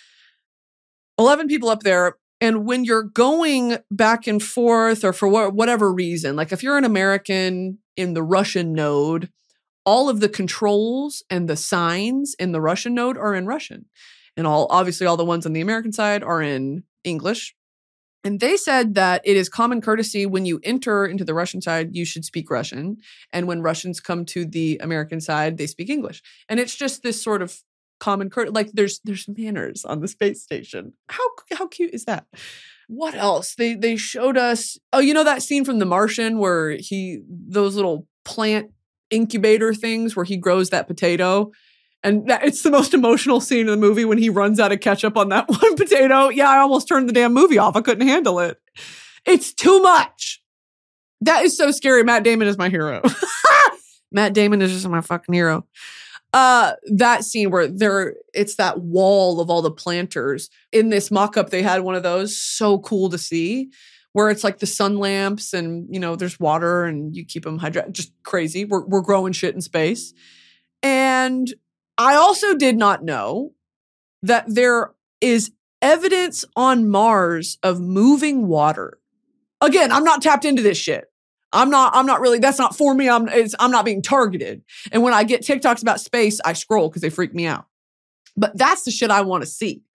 eleven people up there. And when you're going back and forth, or for wh- whatever reason, like if you're an American in the Russian node, all of the controls and the signs in the Russian node are in Russian. And all, obviously all the ones on the American side are in English. And they said that it is common courtesy when you enter into the Russian side, you should speak Russian. And when Russians come to the American side, they speak English. And it's just this sort of common courtesy. Like there's there's manners on the space station. How how cute is that? What else? They they showed us, oh, you know that scene from The Martian where he, those little plant incubator things where he grows that potato? And that, it's the most emotional scene in the movie when he runs out of ketchup on that one potato. Yeah, I almost turned the damn movie off. I couldn't handle it. It's too much. That is so scary. Matt Damon is my hero. Matt Damon is just my fucking hero. Uh, that scene where there, it's that wall of all the planters. In this mock-up, they had one of those. So cool to see. Where it's like the sun lamps and, you know, there's water and you keep them hydrated. Just crazy. We're, we're growing shit in space. And I also did not know that there is evidence on Mars of moving water. Again, I'm not tapped into this shit. I'm not, I'm not really, that's not for me. I'm, it's, I'm not being targeted. And when I get TikToks about space, I scroll because they freak me out. But that's the shit I want to see.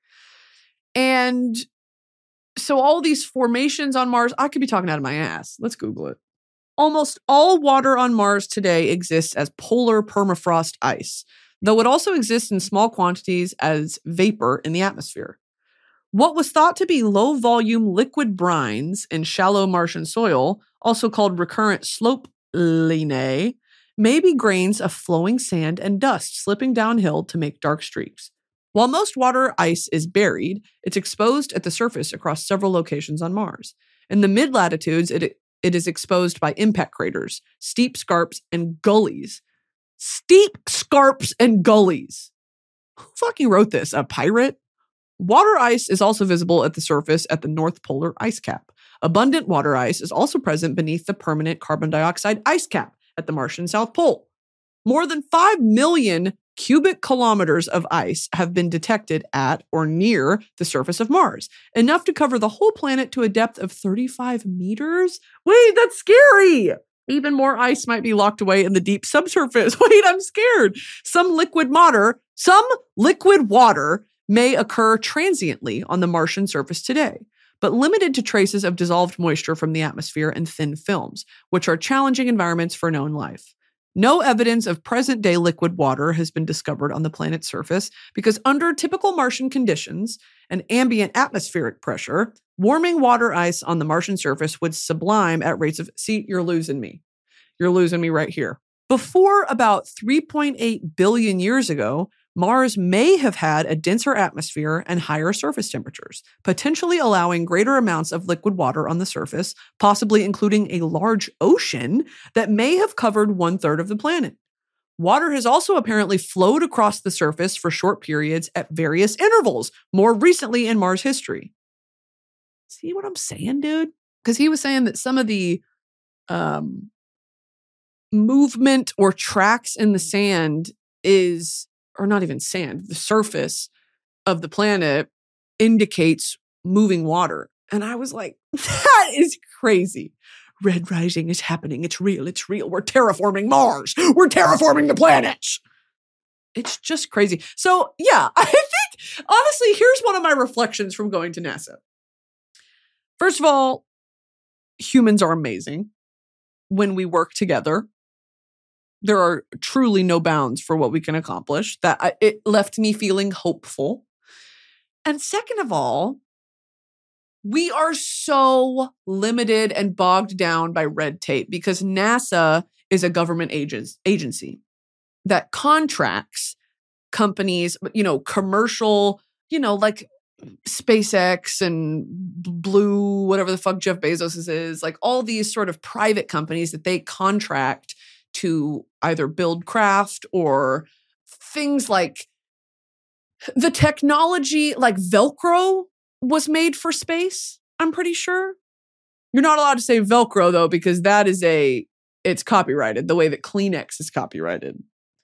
And so all these formations on Mars, I could be talking out of my ass. Let's Google it. Almost all water on Mars today exists as polar permafrost ice, though it also exists in small quantities as vapor in the atmosphere. What was thought to be low-volume liquid brines in shallow Martian soil, also called recurrent slope lineae, may be grains of flowing sand and dust slipping downhill to make dark streaks. While most water ice is buried, it's exposed at the surface across several locations on Mars. In the mid-latitudes, it, it is exposed by impact craters, steep scarps, and gullies. Steep scarps and gullies. Who fucking wrote this? A pirate? Water ice is also visible at the surface at the North Polar ice cap. Abundant water ice is also present beneath the permanent carbon dioxide ice cap at the Martian South Pole. More than five million cubic kilometers of ice have been detected at or near the surface of Mars, enough to cover the whole planet to a depth of thirty-five meters. Wait, that's scary. Even more ice might be locked away in the deep subsurface. Wait, I'm scared. Some liquid water, some liquid water may occur transiently on the Martian surface today, but limited to traces of dissolved moisture from the atmosphere and thin films, which are challenging environments for known life. No evidence of present-day liquid water has been discovered on the planet's surface because under typical Martian conditions and ambient atmospheric pressure, warming water ice on the Martian surface would sublime at rates of... See, you're losing me. You're losing me right here. Before about three point eight billion years ago, Mars may have had a denser atmosphere and higher surface temperatures, potentially allowing greater amounts of liquid water on the surface, possibly including a large ocean that may have covered one third of the planet. Water has also apparently flowed across the surface for short periods at various intervals, more recently in Mars history. See what I'm saying, dude? Because he was saying that some of the um, movement or tracks in the sand is, or not even sand, the surface of the planet indicates moving water. And I was like, that is crazy. Red rising is happening. It's real. It's real. We're terraforming Mars. We're terraforming the planet. It's just crazy. So yeah, I think, honestly, here's one of my reflections from going to NASA. First of all, humans are amazing when we work together. There are truly no bounds for what we can accomplish. That I, it left me feeling hopeful. And second of all, we are so limited and bogged down by red tape because NASA is a government agent, agency that contracts companies, you know, commercial, you know, like SpaceX and Blue, whatever the fuck Jeff Bezos is, like all these sort of private companies that they contract to either build craft or things like the technology, like Velcro was made for space, I'm pretty sure. You're not allowed to say Velcro, though, because that is a, it's copyrighted, the way that Kleenex is copyrighted.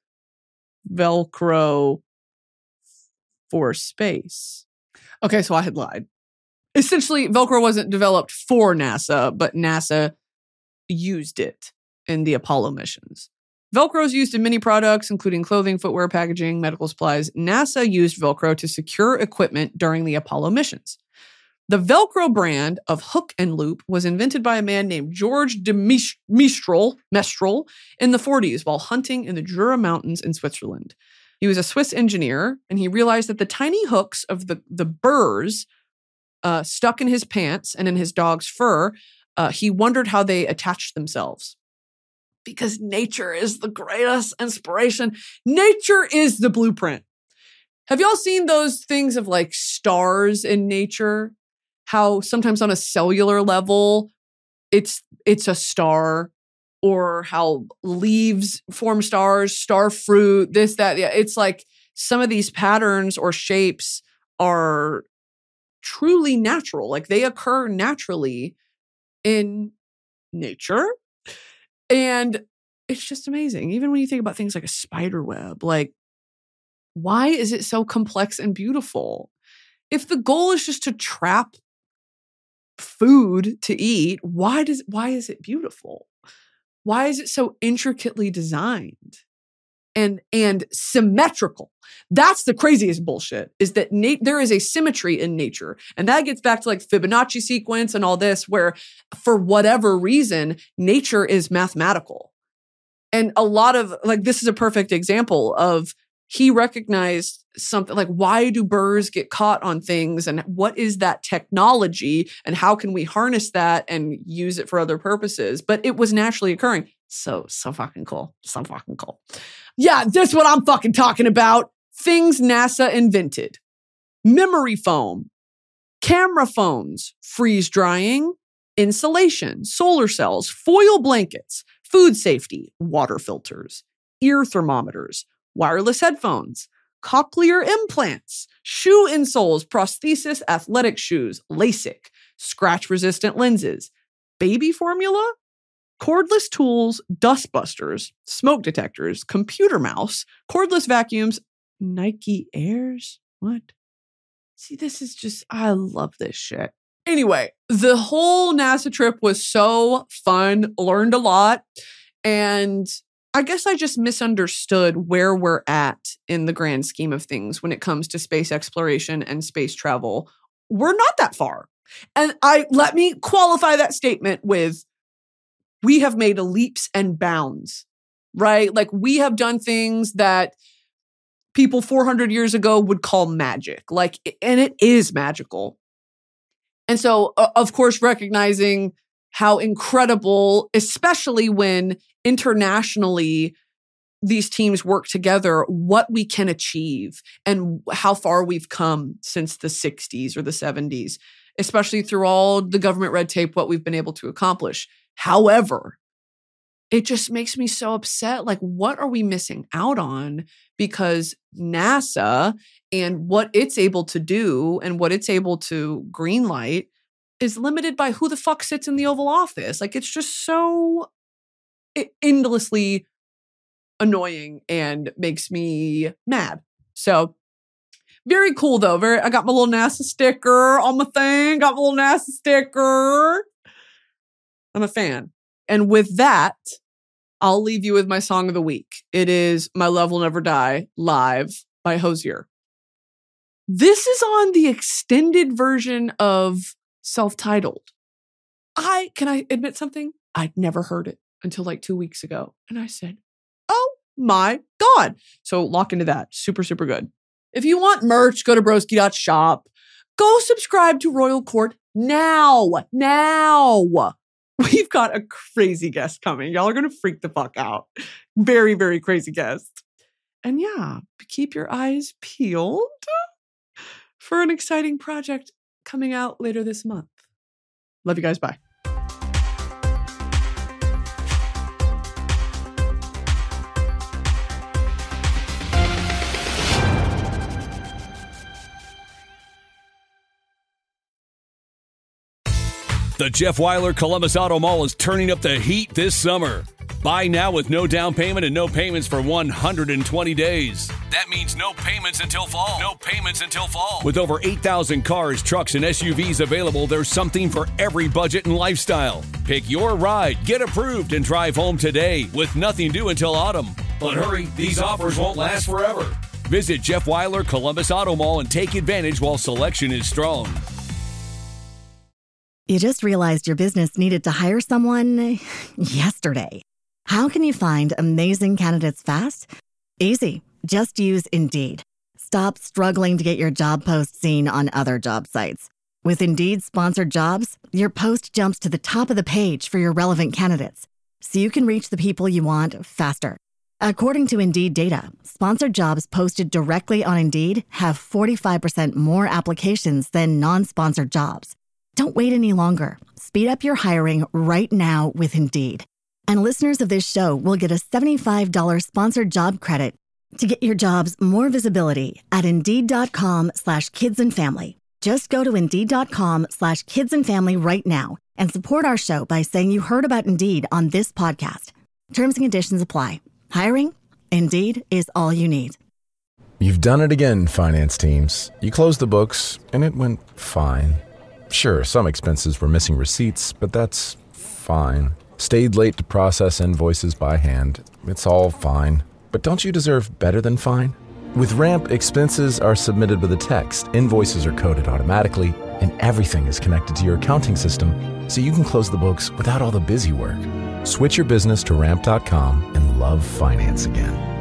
Velcro for space. Okay, so I had lied. Essentially, Velcro wasn't developed for NASA, but NASA used it in the Apollo missions. Velcro is used in many products, including clothing, footwear, packaging, medical supplies. NASA used Velcro to secure equipment during the Apollo missions. The Velcro brand of hook and loop was invented by a man named George de Mestral, Mestral in the forties while hunting in the Jura Mountains in Switzerland. He was a Swiss engineer, and he realized that the tiny hooks of the, the burrs uh, stuck in his pants and in his dog's fur, uh, he wondered how they attached themselves. Because nature is the greatest inspiration. Nature is the blueprint. Have y'all seen those things of like stars in nature? How sometimes on a cellular level, it's it's a star, or how leaves form stars, star fruit, this, that. Yeah, it's like some of these patterns or shapes are truly natural. Like they occur naturally in nature. And it's just amazing. Even when you think about things like a spider web, like, why is it so complex and beautiful? If the goal is just to trap food to eat, why does why is it beautiful? Why is it so intricately designed and and symmetrical? That's the craziest bullshit, is that na- there is a symmetry in nature. And that gets back to like Fibonacci sequence and all this, where for whatever reason, nature is mathematical. And a lot of, like, this is a perfect example of, he recognized something like, why do burrs get caught on things, and what is that technology, and how can we harness that and use it for other purposes? But it was naturally occurring. So, so fucking cool. So fucking cool. Yeah, this is what I'm fucking talking about. Things NASA invented. Memory foam, camera phones, freeze drying, insulation, solar cells, foil blankets, food safety, water filters, ear thermometers, wireless headphones, cochlear implants, shoe insoles, prosthesis, athletic shoes, LASIK, scratch-resistant lenses, baby formula, cordless tools, dustbusters, smoke detectors, computer mouse, cordless vacuums, Nike Airs. What? See, this is just, I love this shit. Anyway, the whole NASA trip was so fun, learned a lot, and I guess I just misunderstood where we're at in the grand scheme of things when it comes to space exploration and space travel. We're not that far. And I let me qualify that statement with, we have made leaps and bounds, right? Like, we have done things that people four hundred years ago would call magic. Like, and it is magical. And so, uh, of course, recognizing how incredible, especially when internationally these teams work together, what we can achieve and how far we've come since the sixties or the seventies, especially through all the government red tape, what we've been able to accomplish. However, it just makes me so upset. Like, what are we missing out on? Because NASA and what it's able to do and what it's able to greenlight is limited by who the fuck sits in the Oval Office. Like, it's just so endlessly annoying and makes me mad. So very cool though. Very, I got my little NASA sticker on my thing. Got my little NASA sticker. I'm a fan. And with that, I'll leave you with my song of the week. It is My Love Will Never Die live by Hozier. This is on the extended version of Self-Titled. I, can I admit something? I'd never heard it until like two weeks ago. And I said, oh my God. So lock into that. Super, super good. If you want merch, go to broski dot shop. Go subscribe to Royal Court now. Now. We've got a crazy guest coming. Y'all are going to freak the fuck out. Very, very crazy guest. And yeah, keep your eyes peeled for an exciting project coming out later this month. Love you guys. Bye. The Jeff Weiler Columbus Auto Mall is turning up the heat this summer. Buy now with no down payment and no payments for one hundred twenty days. That means no payments until fall. No payments until fall. With over eight thousand cars, trucks, and S U Vs available, there's something for every budget and lifestyle. Pick your ride, get approved, and drive home today with nothing due until autumn. But hurry, these offers won't last forever. Visit Jeff Weiler Columbus Auto Mall and take advantage while selection is strong. You just realized your business needed to hire someone yesterday. How can you find amazing candidates fast? Easy. Just use Indeed. Stop struggling to get your job post seen on other job sites. With Indeed sponsored jobs, your post jumps to the top of the page for your relevant candidates, so you can reach the people you want faster. According to Indeed data, sponsored jobs posted directly on Indeed have forty-five percent more applications than non-sponsored jobs. Don't wait any longer. Speed up your hiring right now with Indeed. And listeners of this show will get a seventy-five dollars sponsored job credit to get your jobs more visibility at Indeed.com slash kids and family. Just go to Indeed.com slash kids and family right now and support our show by saying you heard about Indeed on this podcast. Terms and conditions apply. Hiring? Indeed is all you need. You've done it again, finance teams. You closed the books, and it went fine. Sure, some expenses were missing receipts, but that's fine. Stayed late to process invoices by hand. It's all fine. But don't you deserve better than fine? With Ramp, expenses are submitted with a text, invoices are coded automatically, and everything is connected to your accounting system, so you can close the books without all the busy work. Switch your business to ramp dot com and love finance again.